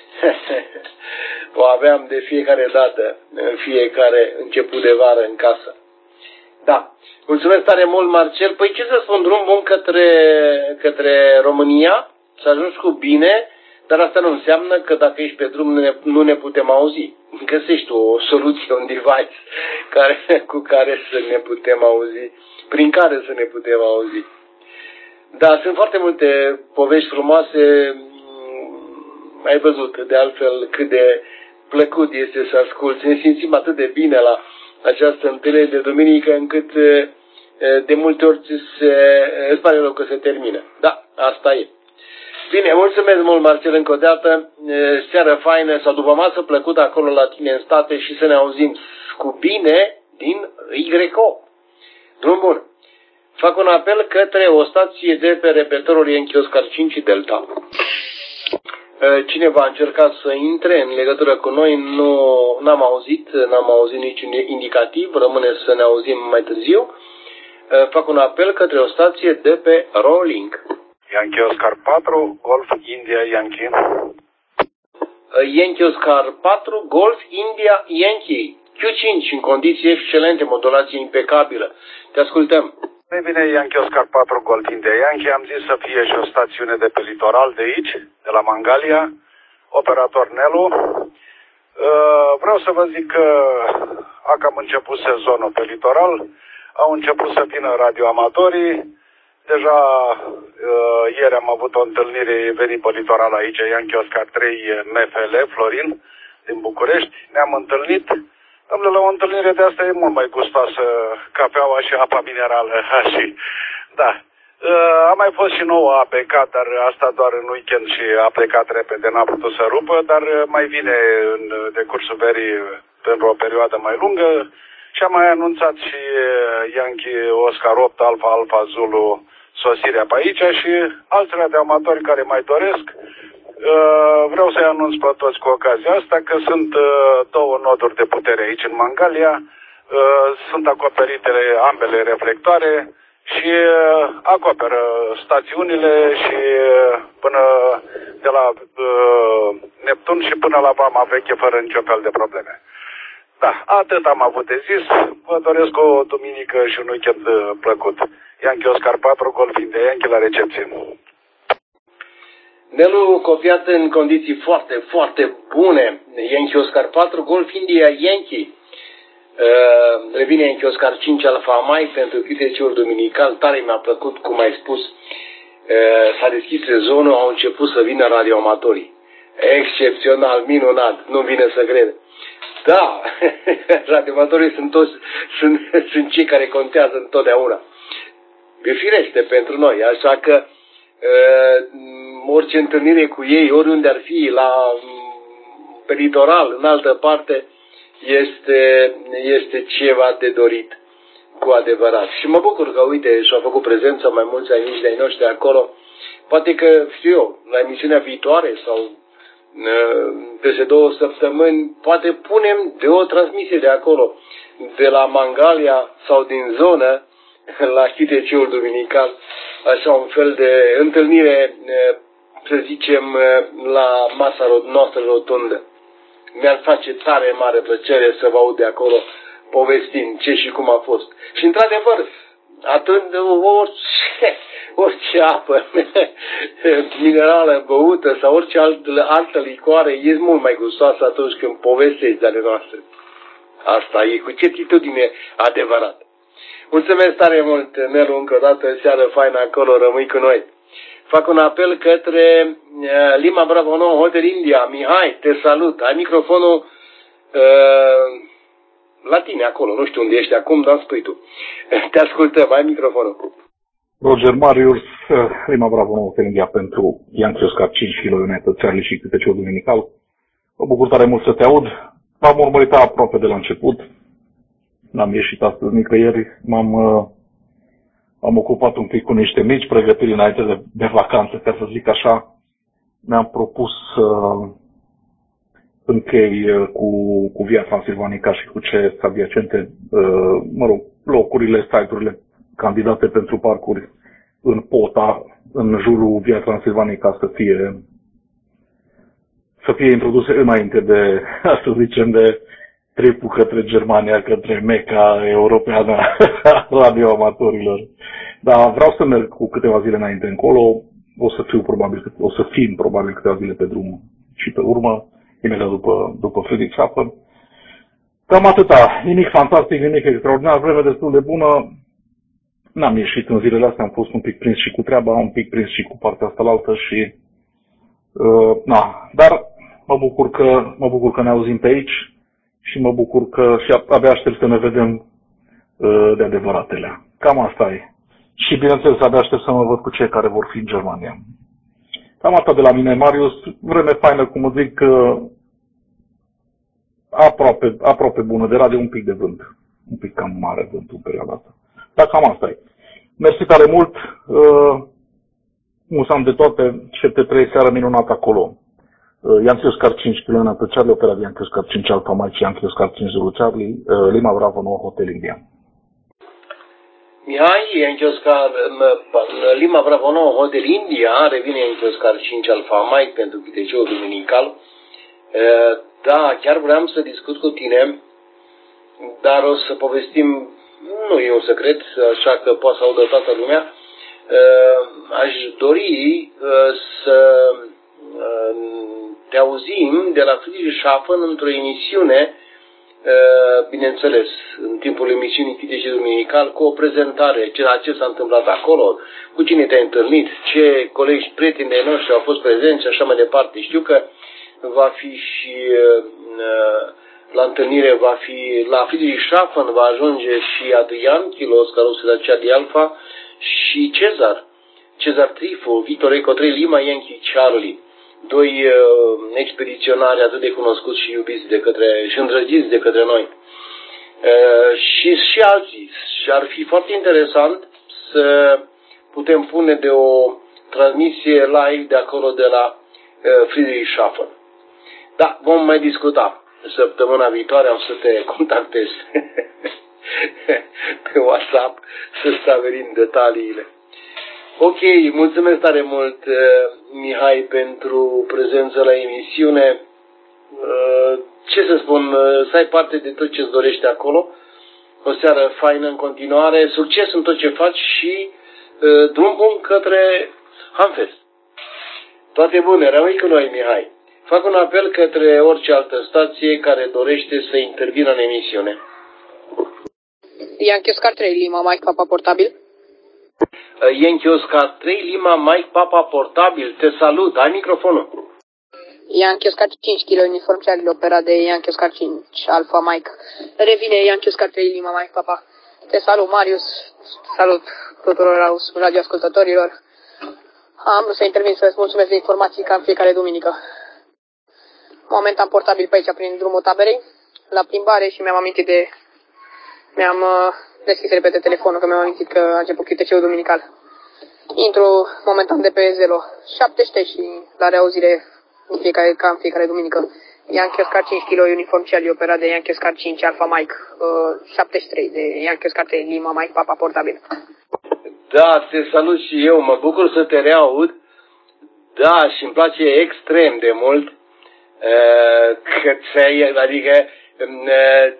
A: O aveam de fiecare dată, în fiecare început de vară în casă. Da. Mulțumesc tare mult, Marcel. Păi ce să spun, drum bun către, către România, să ajungi cu bine, dar asta nu înseamnă că dacă ești pe drum nu ne, nu ne putem auzi. Găsești o soluție, un device care, cu care să ne putem auzi, prin care să ne putem auzi. Da, sunt foarte multe povești frumoase, ai văzut de altfel cât de plăcut este să asculți. Ne simțim atât de bine la această întâlnire de duminică încât de multe ori se, îți pare rău că se termină. Da, asta e. Bine, mulțumesc mult, Marcel, încă o dată. Seară faină sau după masă plăcută acolo la tine în state și să ne auzim cu bine din Y O. Drum bun. Fac un apel către o stație de pe repetorul Yankee Oscar cinci Delta. Cine va încerca să intre în legătură cu noi, nu n-am auzit, n-am auzit niciun indicativ, rămâne să ne auzim mai târziu. Fac un apel către o stație de pe Rolling.
K: Yankee Oscar patru, Golf India Yankee.
A: Yankee Oscar patru, Golf India Yankee. Q cinci în condiții excelente, modulație impecabilă. Te ascultăm.
K: Ei bine, Yankee Oscar patru, Golf India Yankee, am zis să fie și o stațiune de pe litoral de aici, de la Mangalia, operator Nelu. Vreau să vă zic că a cam început sezonul pe litoral, au început să vină radioamatorii. Deja ieri am avut o întâlnire, e venit pe litoral aici, Yankee Oscar trei M F L, Florin, din București. Ne-am întâlnit. Dom'le, la o întâlnire de asta e mult mai gustoasă cafeaua și apa minerală. Și, da. A mai fost și nouă A P K, dar asta doar în weekend și a plecat repede, n-a putut să rupă, dar mai vine în decursul verii pentru o perioadă mai lungă. Și am mai anunțat și Yankee Oscar opt Alfa Alfa Zulu sosirea pe aici și alți radioamatori care mai doresc. Vreau să-i anunț pe toți cu ocazia asta că sunt două noduri de putere aici în Mangalia, sunt acoperite ambele reflectoare și acoperă stațiunile și până de la Neptun și până la Vama Veche fără nicio fel de probleme. Da, atât am avut de zis. Vă doresc o duminică și un weekend plăcut. Yankee Oscar patru, Golf India Yankee la recepție.
A: Nelu copiat în condiții foarte, foarte bune. Yankee Oscar patru, Golf India Yankee. Uh, revine Yankee Oscar cinci Alfa Mike pentru Q T C-ul duminical. Tare mi-a plăcut, cum ai spus. Uh, s-a deschis sezonul, au început să vină radioamatorii. Excepțional, minunat, nu vine să cred. Da, radioamatorii sunt toți, sunt, sunt cei care contează întotdeauna. E firește pentru noi, așa că uh, orice întâlnire cu ei, oriunde ar fi, la pe litoral, în altă parte, este, este ceva de dorit, cu adevărat. Și mă bucur că, uite, și-au făcut prezență mai mulți amici de-ai noștri acolo. Poate că, știu eu, la emisiunea viitoare sau peste două săptămâni, poate punem de o transmisie de acolo, de la Mangalia sau din zonă, la Q T C-ul duminical, așa un fel de întâlnire, să zicem, la masa noastră rotundă. Mi-ar face tare mare plăcere să vă aud de acolo povestind ce și cum a fost. Și într-adevăr, atunci orice, orice apă minerală băută sau orice altă, altă licoare e mult mai gustoasă atunci când povestești de ale noastre. Asta e cu certitudine adevărat. Mulțumesc tare mult, Nelu, încă o dată, seară faină acolo, rămâi cu noi. Fac un apel către uh, Lima Bravo nouă Hotel India. Mihai, te salut. Ai microfonul uh, la tine acolo. Nu știu unde ești acum, dar spui tu. Te ascultăm. Ai microfonul.
L: Roger Marius, Lima Bravo nouă Hotel India pentru Yankee Oscar cinci kilo United Charlie și câte ceva duminical. Mă bucur tare mult să te aud. M-am urmărit aproape de la început. N-am ieșit astăzi nicăieri. M-am... Uh, Am ocupat un pic cu niște mici pregătiri înainte de, de vacanță, ca să zic așa. Mi-am propus să uh, închei uh, cu, cu Via Transilvanica și cu ce adiacente, uh, mă rog, locurile, site-urile candidate pentru parcuri în Pota, în jurul Via Transilvanica, să fie, să fie introduse înainte de, să zicem, de tripul către Germania, către Meca europeană a radioamatorilor. Dar vreau să merg cu câteva zile înainte încolo, o să fiu probabil, o să fim probabil câteva zile pe drum și pe urmă, imediat după, după Friedrichshafen. Cam atâta, nimic fantastic, nimic extraordinar, vreme destul de bună. N-am ieșit în zilele astea, am fost un pic prins și cu treaba, un pic prins și cu partea asta la altă și... Uh, na, dar mă bucur că, mă bucur că ne auzim pe aici. Și mă bucur că și abia aștept să ne vedem uh, de adevăratele. Cam asta e. Și bineînțeles, abia aștept să mă văd cu cei care vor fi în Germania. Cam asta de la mine, Marius. Vreme faină, cum zic, uh, aproape, aproape bună. De radio un pic de vânt. Un pic cam mare vânt în perioada asta. Dar cam asta e. Mersi tare mult. Uh, Musam de toate. șapte trei seara minunată acolo. Yankee Oscar cinci kilo United Charlie, opera de Yankee Oscar cinci Alpha Mike și Yankee Oscar cinci Zulu Charlie, Lima Bravo nouă Hotel India.
A: Mihai, Yankee Oscar, Lima Bravo nouă Hotel India, revine Yankee Oscar cinci Alpha Mike pentru câteceul duminical. Da, chiar vreau să discut cu tine, dar o să povestim, nu e un secret, așa că poate să audă toată lumea. Aș dori să te auzim de la Friedrichshafen într-o emisiune, bineînțeles, în timpul emisiunii Câte Duminical, cu o prezentare, ce, ce s-a întâmplat acolo, cu cine te-ai întâlnit, ce colegi, prieteni de noștri au fost prezenți și așa mai departe. Știu că va fi și la întâlnire, va fi la Friedrichshafen, va ajunge și Adrian Chilos, care o să dea cea de Alfa, și Cezar, Cezar Trifu, Victor Eco trei Lima Yankee Charlie. Doi uh, expediționari atât de cunoscuți și iubiți de către, și îndrăgiți de către noi. Uh, și, și alții. Și ar fi foarte interesant să putem pune de o transmisie live de acolo de la uh, Friedrichshafen. Da, vom mai discuta. Săptămâna viitoare am să te contactez pe WhatsApp să stabilim detaliile. Ok, mulțumesc tare mult, Mihai, pentru prezența la emisiune. Ce să spun, să ai parte de tot ce-ți dorește acolo. O seară faină în continuare, succes în tot ce faci și drum bun către Hanfest. Toate bune, rămâi cu noi, Mihai. Fac un apel către orice altă stație care dorește să intervină în emisiune.
M: Yankee Oscar trei Lima Mike Papa portabil.
A: Yankee Oscar trei Lima Mike Papa portabil. Te salut. Ai microfonul.
M: Yankee Oscar cinci kilo uniform Charlie, opera de Yankee Oscar cinci Alpha Mike. Revine Yankee Oscar trei Lima Mike Papa. Te salut, Marius. Salut tuturor radioascultătorilor. Am vrut să intervin să-ți mulțumesc de informații ca în fiecare duminică. Momentan portabil pe aici prin drumul taberei, la plimbare, și mi-am amintit de... Mi-am uh, deschis repede telefonul, că mi-am amintit că a început câteceul duminical. Intru momentan de pe Zelo șaptesprezece și la reauzire în fiecare, ca în fiecare duminică. Yankee Oscar cinci kilo uniform Charlie, opera de Yankee Oscar cinci Alpha Mike, uh, șaptezeci și trei de Yankee Oscar trei Lima Mike Papa portabil.
A: Da, te salut și eu, mă bucur să te reaud. Da, și îmi place extrem de mult uh, că ți-ai, adică uh,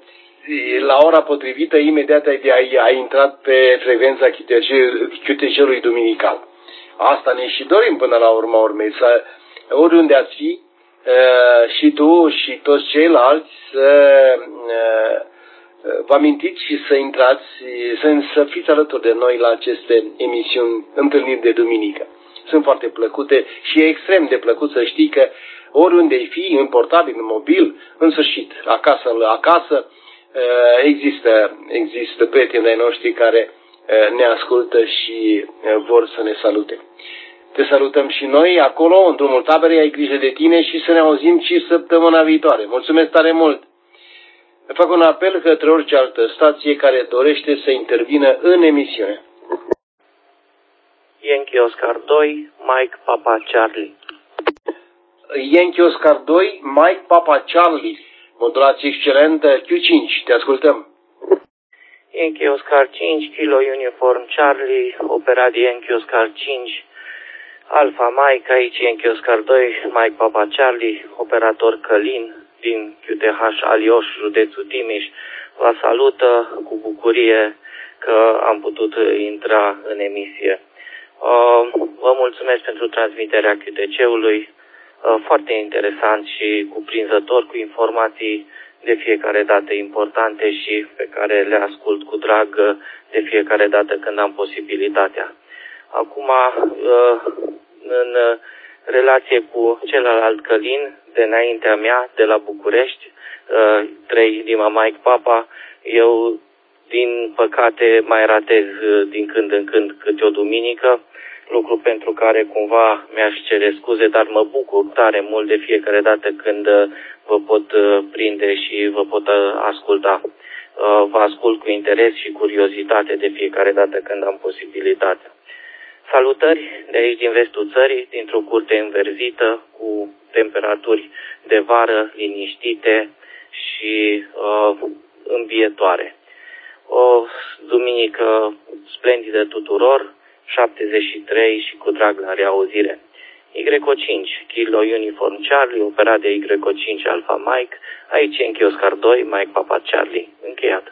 A: la ora potrivită, imediat ai, ai, ai intrat pe frecvența Q T C-ului duminical. Asta ne și dorim până la urma urmei, să oriunde ați fi, și tu și toți ceilalți, să vă amintiți și să intrați, să, să fiți alături de noi la aceste emisiuni, întâlniri de duminică. Sunt foarte plăcute și e extrem de plăcut să știi că oriunde ai fi, în portabil, în mobil, în sfârșit, acasă, acasă, există, există prietenii noștri care ne ascultă și vor să ne salute. Te salutăm și noi acolo, în drumul taberei, ai grijă de tine și să ne auzim și săptămâna viitoare. Mulțumesc tare mult! Fac un apel către orice altă stație care dorește să intervină în emisiune.
N: Yankee Oscar doi, Mike Papa Charlie.
A: Yankee Oscar doi, Mike Papa Charlie. Modulație excelentă, Q cinci, te ascultăm.
N: Yankee Oscar cinci, Kilo Uniform Charlie, operat de Yankee Oscar cinci, Alpha Mike, aici Yankee Oscar doi, Mike Papa Charlie, operator Călin din Q T H Alioș, județul Timiș. Vă salută cu bucurie că am putut intra în emisie. Vă mulțumesc pentru transmiterea Q T C-ului, foarte interesant și cuprinzător, cu informații de fiecare dată importante și pe care le ascult cu drag de fiecare dată când am posibilitatea. Acum, în relație cu celălalt Călin, de înaintea mea, de la București, trei Lima Mike Papa, eu, din păcate, mai ratez din când în când câte o duminică, lucru pentru care cumva mi-aș cere scuze, dar mă bucur tare mult de fiecare dată când vă pot prinde și vă pot asculta. Vă ascult cu interes și curiozitate de fiecare dată când am posibilitatea. Salutări de aici din vestul țării, dintr-o curte înverzită, cu temperaturi de vară liniștite și uh, învietoare. O duminică splendidă tuturor, șaptezeci și trei și cu drag la reauzire. Y cinci, Kilo Uniform Charlie, operat de Y cinci Alpha Mike, aici Yankee Oscar doi, Mike Papa Charlie. Încheiat.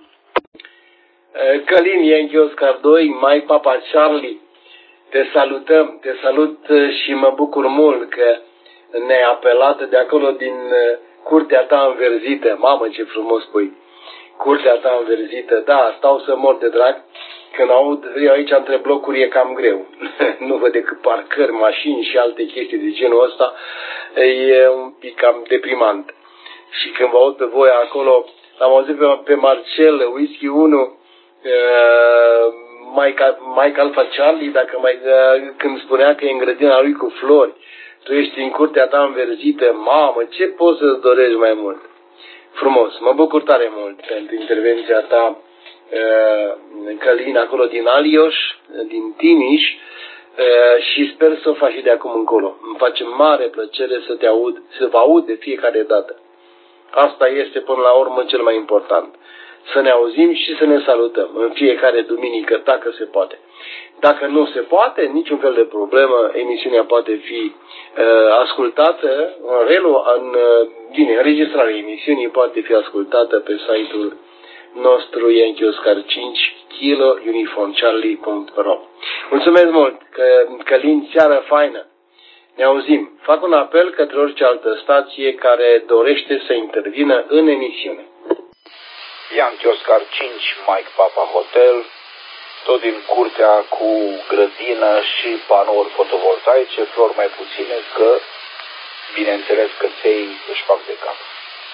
A: Călin, Yankee Oscar doi, Mike Papa Charlie, te salutăm, te salut și mă bucur mult că ne-ai apelat de acolo din curtea ta înverzită. Mamă, ce frumos spui! Curtea ta înverzită, da, stau să mor de drag. Când aud, eu aici între blocuri e cam greu. Nu văd decât parcări, mașini și alte chestii de genul ăsta. E un pic cam deprimant. Și când vă aud pe voi acolo, am auzit pe, pe Marcel, Whisky unu, uh, Mike, Mike Alpha Charlie, dacă mai, uh, când spunea că e în grădina lui cu flori, tu ești în curtea ta înverzită, mamă, ce poți să-ți dorești mai mult? Frumos, mă bucur tare mult pentru intervenția ta, Călin, acolo din Alioș, din Timiș, și sper să o faci și de acum încolo. Îmi face mare plăcere să te aud, să vă aud de fiecare dată. Asta este până la urmă cel mai important. Să ne auzim și să ne salutăm în fiecare duminică, dacă se poate. Dacă nu se poate, niciun fel de problemă, emisiunea poate fi uh, ascultată, în relu, în, uh, bine, înregistrarea emisiunii poate fi ascultată pe site-ul nostru Yankee Oscar cinci, Kilo Uniform Charlie punct ro. Mulțumesc mult, că, Călin, seară faină. Ne auzim. Fac un apel către orice altă stație care dorește să intervină în emisiune.
K: Yankee Oscar cinci, Mike Papa Hotel, tot din curtea cu grădină și panouri fotovoltaice, flori mai puține, că, bineînțeles, că cei își fac de cap.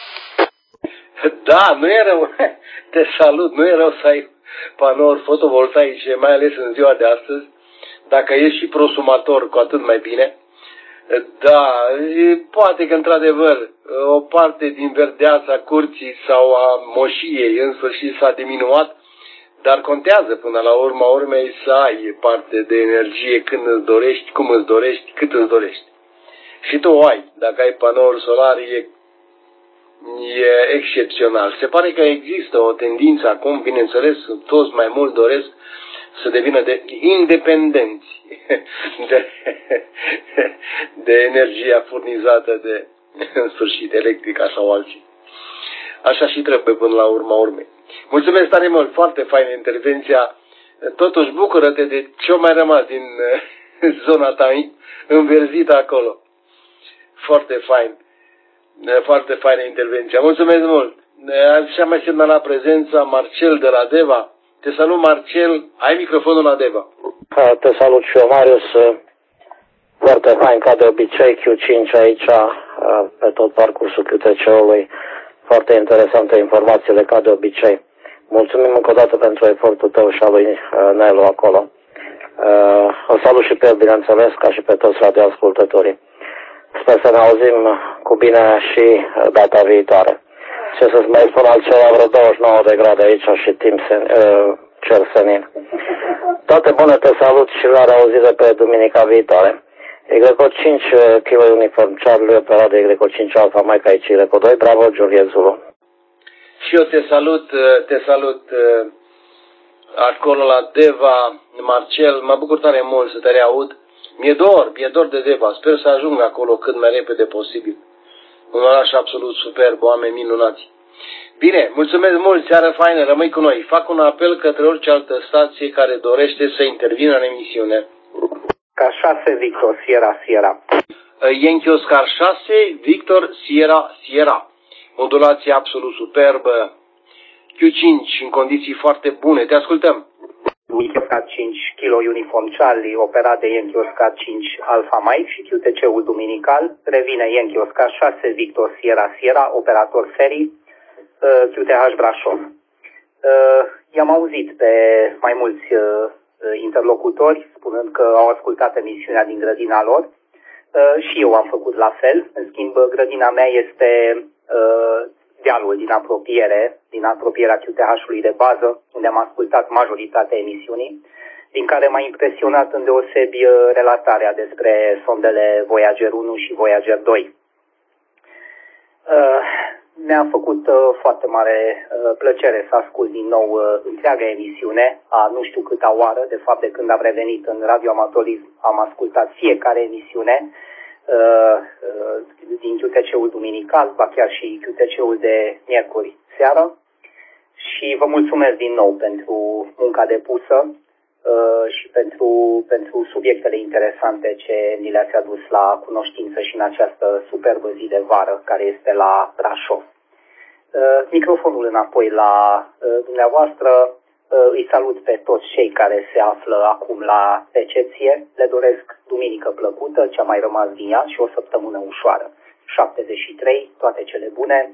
A: Da, nu e rău, te salut, nu e rău să ai panouri fotovoltaice, mai ales în ziua de astăzi. Dacă ești și prosumator, cu atât mai bine. Da, poate că într-adevăr o parte din verdeața curții sau a moșiei în sfârșit s-a diminuat, dar contează până la urma urmei să ai parte de energie când îți dorești, cum îți dorești, cât îți dorești. Și tu o ai, dacă ai panouri solare, e, e excepțional. Se pare că există o tendință acum, bineînțeles, toți mai mult doresc să devină de independenți de, de energia furnizată de, în sfârșit, electrica sau alții. așa și trebuie până la urma urmei. Mulțumesc tare mult, foarte faină intervenția. Totuși bucură-te de ce mai rămas din zona ta înverzită acolo. Foarte fain. Foarte faină intervenția. Mulțumesc mult. Și am mai semnalat prezența Marcel de la Deva. Te salut, Marcel. Ai microfonul la Deva.
O: Te salut și eu, Marius. Foarte fain, ca de obicei, Q cinci aici, pe tot parcursul Q T C-ului. Foarte interesante informațiile, ca de obicei. Mulțumim încă o dată pentru efortul tău și al lui Nelu acolo. O salut și pe el, bineînțeles, ca și pe toți radioascultătorii. Sper să ne auzim cu bine și data viitoare. Ce să-ți mai spun altceva, vreo douăzeci și nouă de grade aici și timp sen, uh, cer senin. Toate bune, te salut și la reauzire pe duminica viitoare. Egreco cinci, Kilo Uniform Charlie, operat de Egreco cinci Alpha Mike, aici Egreco doi, bravo, Juliet Zulu.
A: Și eu te salut, te salut acolo la Deva, Marcel, mă bucur tare mult să te reaud. Mi-e dor, mi-e dor de Deva, sper să ajung acolo cât mai repede posibil. Un oraș absolut superb, oameni minunați. Bine, mulțumesc mult, seară faină, rămâi cu noi. Fac un apel către orice altă stație care dorește să intervină în emisiune.
O: Ca șase, Victor, Sierra, Sierra.
A: Yankee Oscar șase, Victor, Sierra, Sierra. Modulație absolut superbă. Q cinci în condiții foarte bune. Te ascultăm.
O: Yankee Oscar cinci, Kilo Uniform Charlie, operat de Yankee Oscar cinci Alpha Mike și Q T C-ul duminical. Revine Yankee Oscar șase, Victor, Sierra, Sierra, operator serii, Q T H Brașov. I-am auzit pe mai mulți interlocutori spunând că au ascultat emisiunea din grădina lor. Și eu am făcut la fel. În schimb, grădina mea este dealul din apropiere, din apropierea Q T H-ului de bază, unde am ascultat majoritatea emisiunii, din care m-a impresionat îndeosebi relatarea despre sondele Voyager unu și Voyager doi. Mi-a făcut foarte mare plăcere să ascult din nou întreaga emisiune, a nu știu câta oară, de fapt de când am revenit în radioamatorism am ascultat fiecare emisiune din Q T C-ul duminical, ba chiar și Q T C-ul de miercuri seară. Și vă mulțumesc din nou pentru munca depusă și pentru, pentru subiectele interesante ce ni le-ați adus la cunoștință și în această superbă zi de vară care este la Brașov. Microfonul înapoi la dumneavoastră. Îi salut pe toți cei care se află acum la recepție. Le doresc duminică plăcută, cea mai rămas din ea, și o săptămână ușoară. șaptezeci și trei, toate cele bune.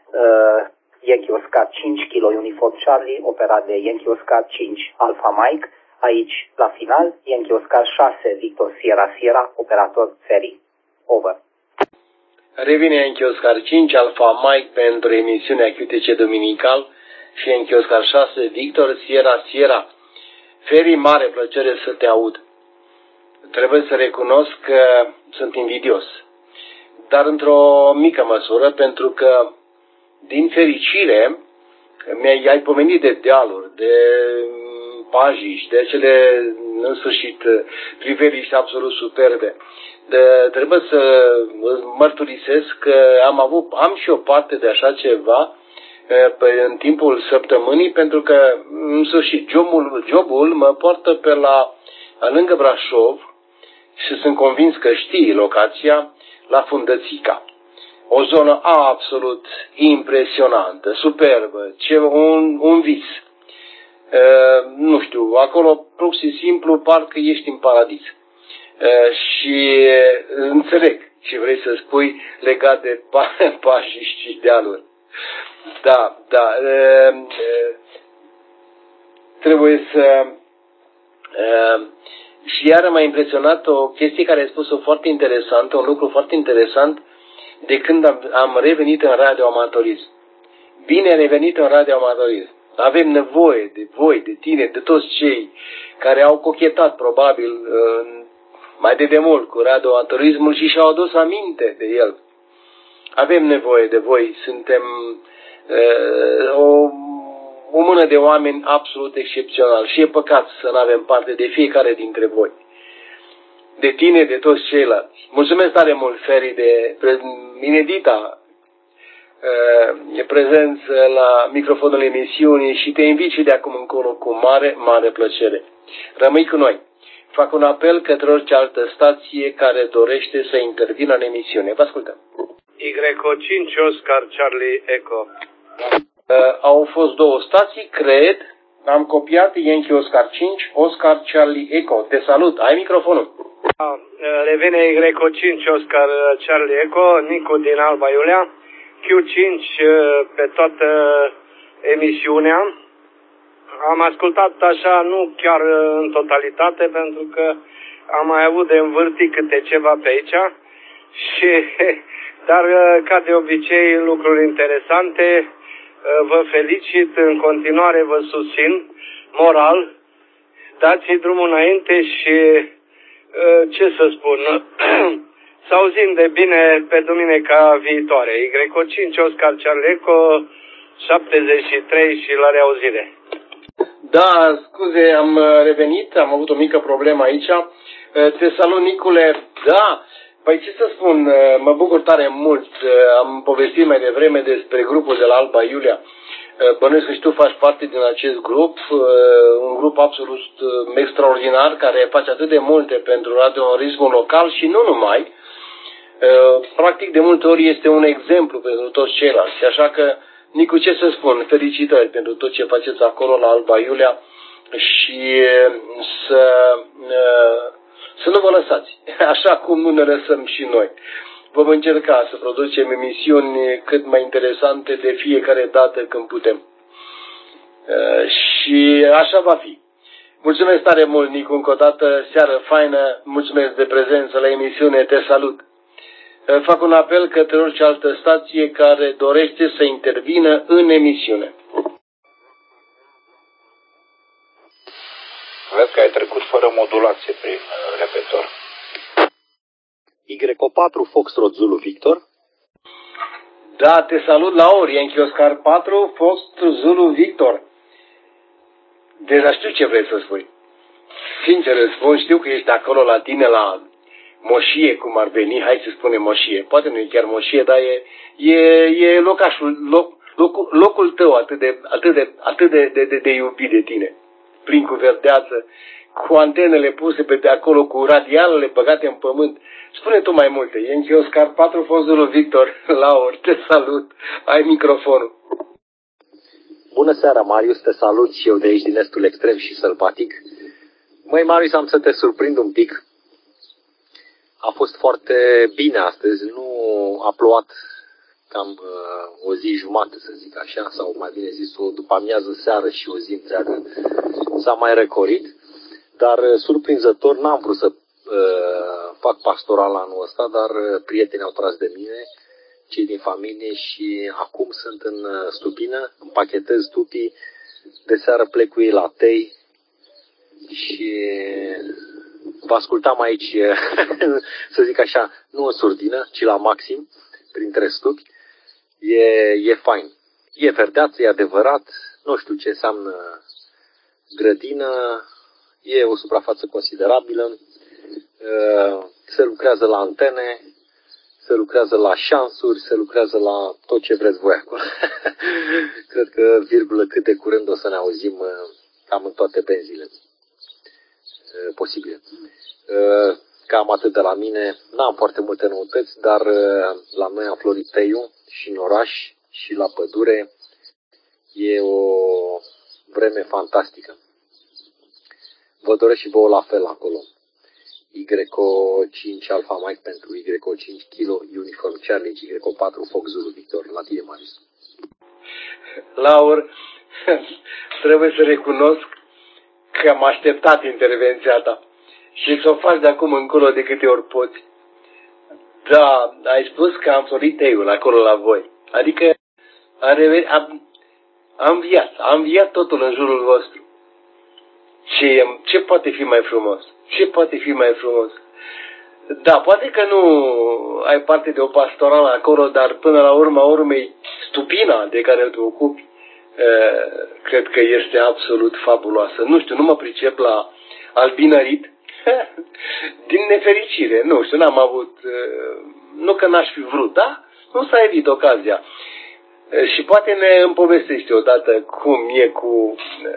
O: Yankee Oscar cinci, Kilo Uniform Charlie, operat de Yankee Oscar cinci Alpha Mike. Aici, la final, Yankee Oscar șase, Victor Sierra Sierra, operator serii. Over.
A: Revine Yankee Oscar cinci Alpha Mike pentru emisiunea Q T C dominical și Yankee Oscar șase, Victor Sierra Sierra. Feri, mare plăcere să te aud. Trebuie să recunosc că sunt invidios, dar într-o mică măsură, pentru că, din fericire, mi-ai ai pomenit de dealuri, de pajiști, de acele, în sfârșit, priveliști absolut superbe. De, trebuie să mărturisesc că am avut, am și o parte de așa ceva în timpul săptămânii, pentru că, în sfârșit, jobul, jobul mă poartă pe la, lângă Brașov, și sunt convins că știi locația, la Fundățica. O zonă absolut impresionantă, superbă, ce, un, un vis. Uh, nu știu, acolo, pur și simplu, parcă ești în paradis. Uh, și înțeleg ce vrei să spui legat de pajiști și dealuri. Da, da. Uh, uh, trebuie să... Uh, și iară m-a impresionat o chestie care ai spus-o foarte interesantă, un lucru foarte interesant, de când am, am revenit în radioamatorism. Bine revenit în radioamatorism. Avem nevoie de voi, de tine, de toți cei care au cochetat probabil uh, mai de demult cu radioamatorismul și și-au adus aminte de el. Avem nevoie de voi. Suntem uh, o, o mână de oameni absolut excepțional și e păcat să nu avem parte de fiecare dintre voi. De tine, de toți ceilalți. Mulțumesc tare mult, Feri, de inedita e prezență la microfonul emisiunii și te invit și de acum încolo cu mare, mare plăcere. Rămâi cu noi. Fac un apel către orice altă stație care dorește să intervină în emisiune. Vă ascultăm.
P: Y cinci Oscar Charlie Echo.
A: Uh, au fost două stații, cred. Am copiat Yankee Oscar cinci, Oscar Charlie Echo. Te salut. Ai microfonul.
P: Revine Y cinci Oscar Charlie Echo, Nicu din Alba Iulia. Q cinci pe toată emisiunea. Am ascultat așa, nu chiar în totalitate, pentru că am mai avut de învârtit câte ceva pe aici. Și, dar, ca de obicei, lucruri interesante. Vă felicit, în continuare vă susțin, moral. Dați drumul înainte și, ce să spun, să auzim de bine pe duminica viitoare. Y cinci Oscar Charleco, șaptezeci și trei și la reauzire.
A: Da, scuze, am revenit, am avut o mică problemă aici. Te salut, Nicule. Da, păi ce să spun, mă bucur tare mult. Am povestit mai devreme despre grupul de la Alba Iulia. Bănuiesc că și tu faci parte din acest grup, un grup absolut extraordinar care face atât de multe pentru radionorismul local și nu numai. Practic, de multe ori este un exemplu pentru toți ceilalți. Așa că, Nicu, ce să spun, felicitări pentru tot ce faceți acolo la Alba Iulia și să, să nu vă lăsați, așa cum nu ne lăsăm și noi. Vom încerca să producem emisiuni cât mai interesante de fiecare dată când putem. Și așa va fi. Mulțumesc tare mult, Nicu, încă o dată, seară faină, mulțumesc de prezență la emisiune, te salut. Fac un apel către orice altă stație care dorește să intervină în emisiune.
Q: Văd că ai trecut fără modulație prin repetor.
R: Y patru Foxtrot Zulu Victor.
A: Da, te salut la ori, Yankee Oscar patru Foxtrot Zulu Victor. Deja știu ce vrei să spui. Sincer îți spun, știu că ești acolo la tine la moșie, cum ar veni, hai să spunem moșie. Poate nu e chiar moșie, dar e, e, e locașul, loc, locul, locul tău atât de, atât de, atât de, de, de, de iubit de tine. Plin cu verdeață, cu antenele puse pe, pe acolo, cu radialele băgate în pământ. Spune tu mai multe. Yankee Oscar patru Foxtrot Victor, Laur, te salut, ai microfonul.
R: Bună seara, Marius, te salut și eu de aici din estul extrem și sălbatic. Măi, Marius, am să te surprind un pic. A fost foarte bine astăzi, nu a plouat cam uh, o zi jumătate, să zic așa, sau mai bine zis o după amiază seară și o zi întreagă s-a mai recorit, dar uh, surprinzător n-am vrut să uh, fac pastoral anul ăsta, dar uh, prietenii au tras de mine, cei din familie și acum sunt în uh, stupină, împachetez stupii, de seară plec cu ei la tei și vă ascultam aici, să zic așa, nu în surdină, ci la maxim, printre stupi. E, e fain. E verdeață, e adevărat, nu știu ce înseamnă grădină, e o suprafață considerabilă, se lucrează la antene, se lucrează la șansuri, se lucrează la tot ce vreți voi acolo. Cred că, virgulă, cât de curând o să ne auzim cam în toate benzile posibile. Cam atât de la mine. N-am foarte multe noutăți, dar la noi am florit teiul și în oraș și la pădure. E o vreme fantastică. Vă doresc și vouă la fel acolo. Y cinci Alpha Mike pentru Y cinci Kilo Uniform Charlie Y patru Fox Zulu Victor. La tine, Marius.
A: Laur, trebuie să recunosc că am așteptat intervenția ta și să o faci de acum încolo de câte ori poți. Da, ai spus că am florit teiul acolo la voi. Adică am, reven... am, am înviat, am înviat totul în jurul vostru. Ce, ce poate fi mai frumos? Ce poate fi mai frumos? Da, poate că nu ai parte de o pastorală acolo, dar până la urma urmei, stupina de care te ocupi, cred că este absolut fabuloasă. Nu știu, nu mă pricep la albinărit. Din nefericire, nu știu, n-am avut, nu că n-aș fi vrut, da? Nu s-a evit ocazia. Și poate ne împovestește odată cum e cu,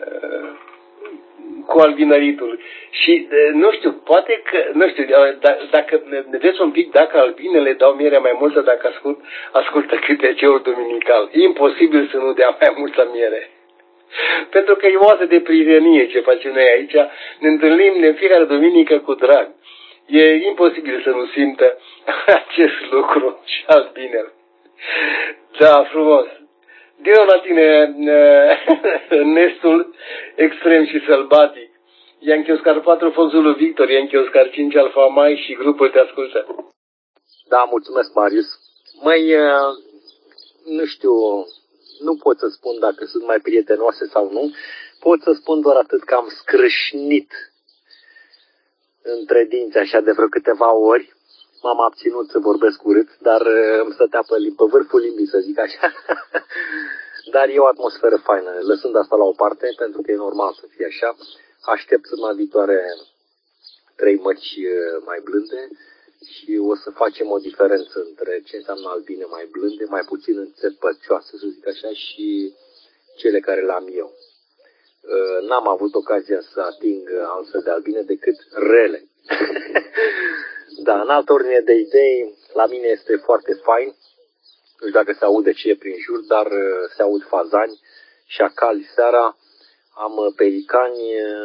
A: cu albinăritul. Și nu știu, poate că, nu știu, dacă ne vedeți un pic dacă albinele dau mierea mai multă dacă ascult, ascultă cânteceul duminical. E imposibil să nu dea mai multă miere. Pentru că e o oază de prietenie ce facem noi aici. Ne întâlnim în fiecare duminică cu drag. E imposibil să nu simtă acest lucru și albinele. Da, frumos. Din nou la tine, nestul extrem și sălbatic. Yankee Oscar patru, Fox Zulu Victor, Yankee Oscar cinci, Alfa Mike și grupul te ascultă.
R: Da, mulțumesc, Marius. Mai, nu știu, nu pot să spun dacă sunt mai prietenoase sau nu. Pot să spun doar atât că am scrâșnit între dinți așa de vreo câteva ori. M-am abținut să vorbesc urât, dar îmi stătea pe, pe vârful limbii, să zic așa. Dar e o atmosferă faină. Lăsând asta la o parte, pentru că e normal să fie așa, aștept săptămâna viitoare trei măci mai blânde și o să facem o diferență între ce înseamnă albine mai blânde, mai puțin înțepăcioase, să zic așa, și cele care le-am eu. N-am avut ocazia să ating altfel de albine decât rele. Da, în altă ordine de idei, la mine este foarte fain. Nu știu dacă se aude ce e prin jur, dar se aud fazani, șacali seara. Am pelicani,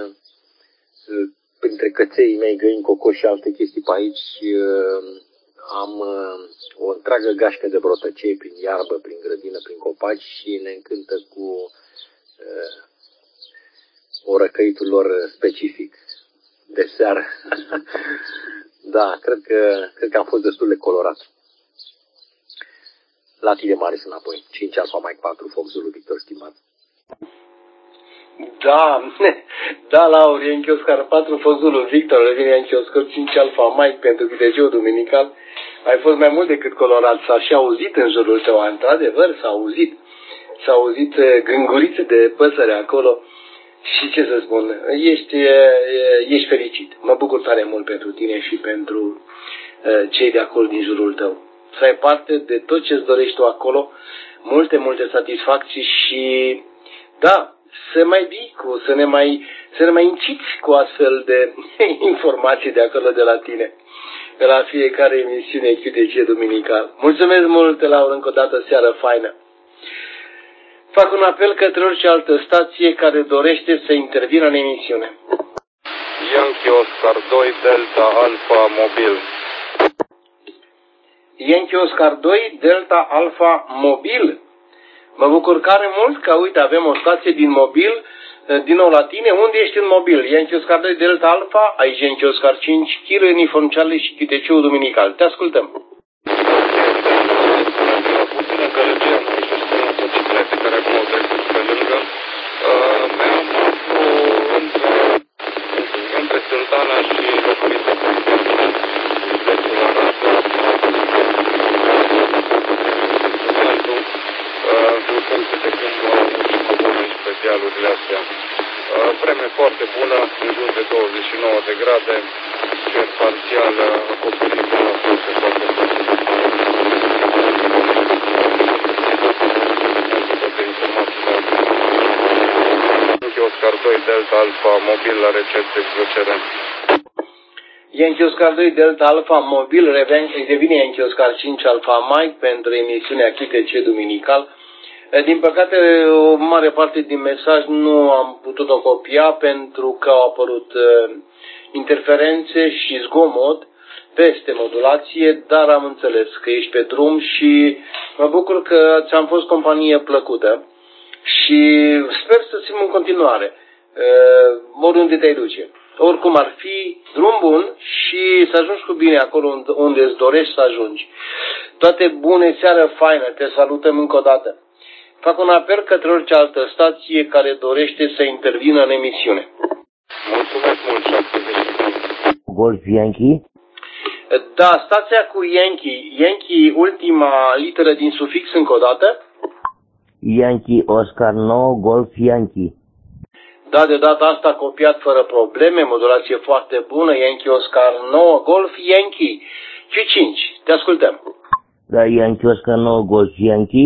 R: printre căței mei, găini, cocoși și alte chestii pe aici. Am o întreagă gașcă de brotăcei prin iarbă, prin grădină, prin copaci și ne încântă cu orăcăitul lor specific de seară. Da, cred că, cred că am fost destul de colorat. La tine, Marius, înapoi. cinci Alfa Mike patru, Fox Zulu Victor, stimat.
A: Da, da, Laur, Yankee Oscar patru, Fox Zulu Victor, revine Yankee Oscar cinci Alfa Mike pentru cânteceul duminical. Ai fost mai mult decât colorat, s-a și auzit în jurul tău, într-adevăr s-a auzit. S-a auzit gângurițe de păsări acolo. Și ce să spun, ești, ești fericit. Mă bucur tare mult pentru tine și pentru cei de acolo din jurul tău. Să ai parte de tot ce-ți dorești tu acolo, multe, multe satisfacții și, da, să mai bicu, să ne mai, să ne mai inciți cu astfel de informații de acolo de la tine, la fiecare emisiune Q T C duminical. Mulțumesc mult, Laura, încă o dată, seară faină. Fac un apel către orice altă stație care dorește să intervină în emisiune.
I: Yankee Oscar doi, Delta Alpha Mobil.
A: Yankee Oscar doi, Delta Alpha Mobil. Mă bucur care mult că, uite, avem o stație din mobil, din nou la tine. Unde ești în mobil? Yankee Oscar doi, Delta Alpha, aici Yankee Oscar cinci, Kilo, Uniform Charlie și Q T C-ul duminical. Te ascultăm.
I: Care acum au trecut pe lângă, uh, mi-am aflu între, între Sântana și locuința Prezidentul, județul Arad, Sântul, cu puncte de când au avut și cobori pe dealurile astea. Uh, vreme foarte bună, în jur de douăzeci și nouă de grade, cer parțial acoperit de la surse foarte foarte. Oscar doi, Delta Alpha Mobil la recepție și plăcere.
A: Yankee Oscar doi, Delta Alpha Mobil, devine Yankee Oscar cinci Alpha Mike pentru emisiunea Q T C duminical. Din păcate, o mare parte din mesaj nu am putut-o copia pentru că au apărut interferențe și zgomot peste modulație, dar am înțeles că ești pe drum și mă bucur că ți-am fost companie plăcută. Și sper să ținem în continuare, uh, oriunde te duce. Oricum ar fi, drum bun și să ajungi cu bine acolo unde îți dorești să ajungi. Toate bune, seară faină, te salutăm încă o dată. Fac un apel către orice altă stație care dorește să intervină în emisiune.
I: Mulțumesc mult,
D: Golf Yankee?
A: Da, stația cu Yankee. Yankee, ultima literă din sufix încă o dată.
D: Yankee Oscar nouă, Golf Yankee.
A: Da, de data asta copiat fără probleme, modulație foarte bună, Yankee Oscar nouă, Golf Yankee. Q cinci, te ascultăm.
D: Da, Yankee Oscar nouă, Golf Yankee,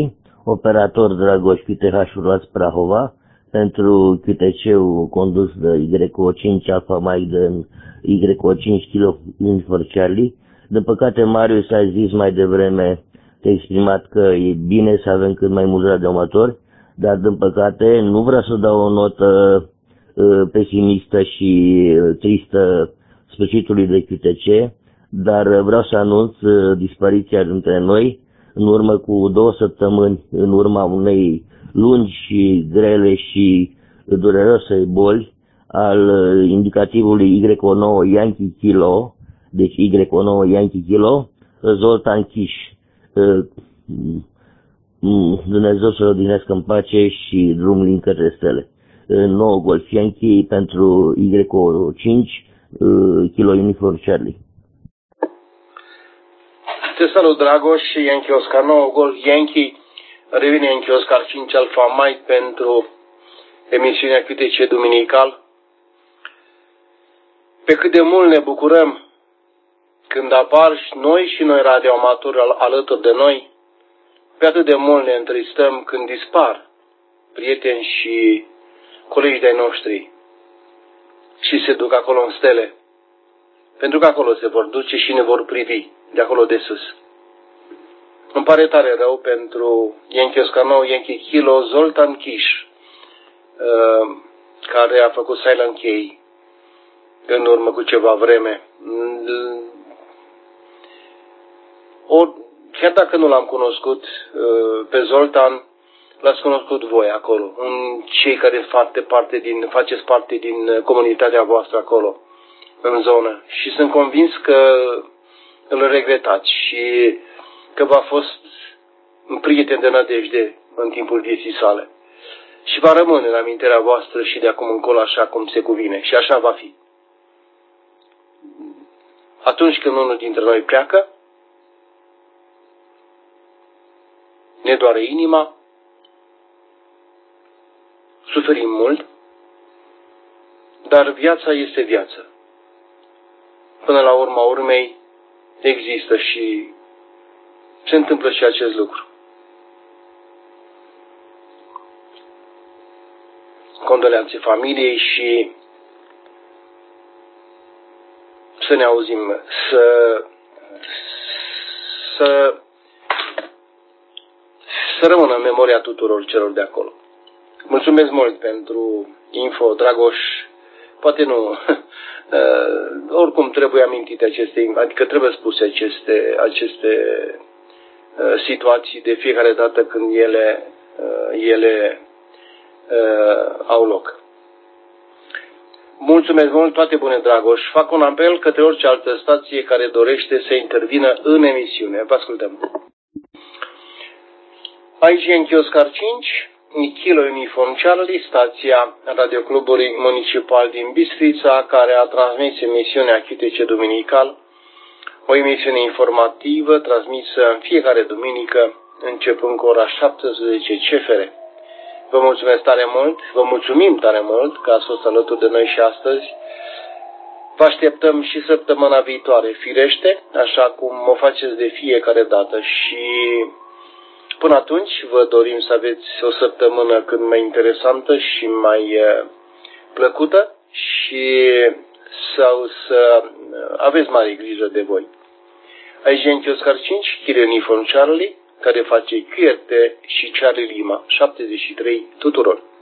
D: operator Dragoș Q T H Uraț Prahova, pentru Q T C-ul condus de Y O cinci Alpha Mike de Y O cinci Kilo Unifor Charlie. De păcate, Marius a zis mai devreme, te-a exprimat că e bine să avem cât mai mulți radioamatori, dar, din păcate, nu vreau să dau o notă uh, pesimistă și uh, tristă sfârșitului de Q T C, dar vreau să anunț uh, dispariția dintre noi în urmă cu două săptămâni, în urma unei lungi și grele și dureroase boli al uh, indicativului Y O nouă Yankee Kilo, deci Y O nouă Yankee Kilo, Zoltan Chiș. Uh, Dumnezeu să-l odinească în pace și drum lin către stele. nouă Golf Yankee pentru Y O cinci Kilo Unifor Charlie.
A: Te salut, Dragoș, Yankee Oscar nouă Golf Yankee. Revine Yankee Oscar cinci Alpha Mike pentru emisiunea Q T C duminical. Pe cât de mult ne bucurăm când apar și noi și noi radioamatori al alături de noi, pe atât de mult ne întristăm când dispar prieteni și colegi de-ai noștri și se duc acolo în stele, pentru că acolo se vor duce și ne vor privi de acolo de sus. Îmi pare tare rău pentru Yankee Oscar nouă Yankee Kilo Zoltan Chiș, care a făcut Silent K în urmă cu ceva vreme. O, chiar dacă nu l-am cunoscut pe Zoltan, l-ați cunoscut voi acolo, cei care face parte din, faceți parte din comunitatea voastră acolo, în zonă. Și sunt convins că îl regretați și că v-a fost un prieten de nădejde în timpul vieții sale. Și va rămâne în amintirea voastră și de acum încolo așa cum se cuvine. Și așa va fi. Atunci când unul dintre noi pleacă, ne doare inima, suferim mult, dar viața este viață. Până la urma urmei există și se întâmplă și acest lucru. Condoleanțe familiei și să ne auzim, să să să rămână în memoria tuturor celor de acolo. Mulțumesc mult pentru info, Dragoș. Poate nu, oricum trebuie amintite aceste, adică trebuie spuse aceste, aceste situații de fiecare dată când ele, ele au loc. Mulțumesc mult, toate bune, Dragoș. Fac un apel către orice altă stație care dorește să intervină în emisiune. Vă ascultăm. Aici Yankee Oscar cinci, Kilo Uniform Charlie, stația Radioclubului Municipal din Bistrița, care a transmis emisiunea Q T C duminical, o emisiune informativă transmisă în fiecare duminică, începând cu ora șaptesprezece C F R. Vă mulțumesc tare mult, vă mulțumim tare mult că ați fost alături de noi și astăzi. Vă așteptăm și săptămâna viitoare, firește, așa cum o faceți de fiecare dată și până atunci vă dorim să aveți o săptămână cât mai interesantă și mai plăcută și să, să aveți mare grijă de voi. Aici Yankee Oscar cinci, Kilo Uniform Charlie, care face Q R T și Charlie Lima, șaptezeci și trei tuturor.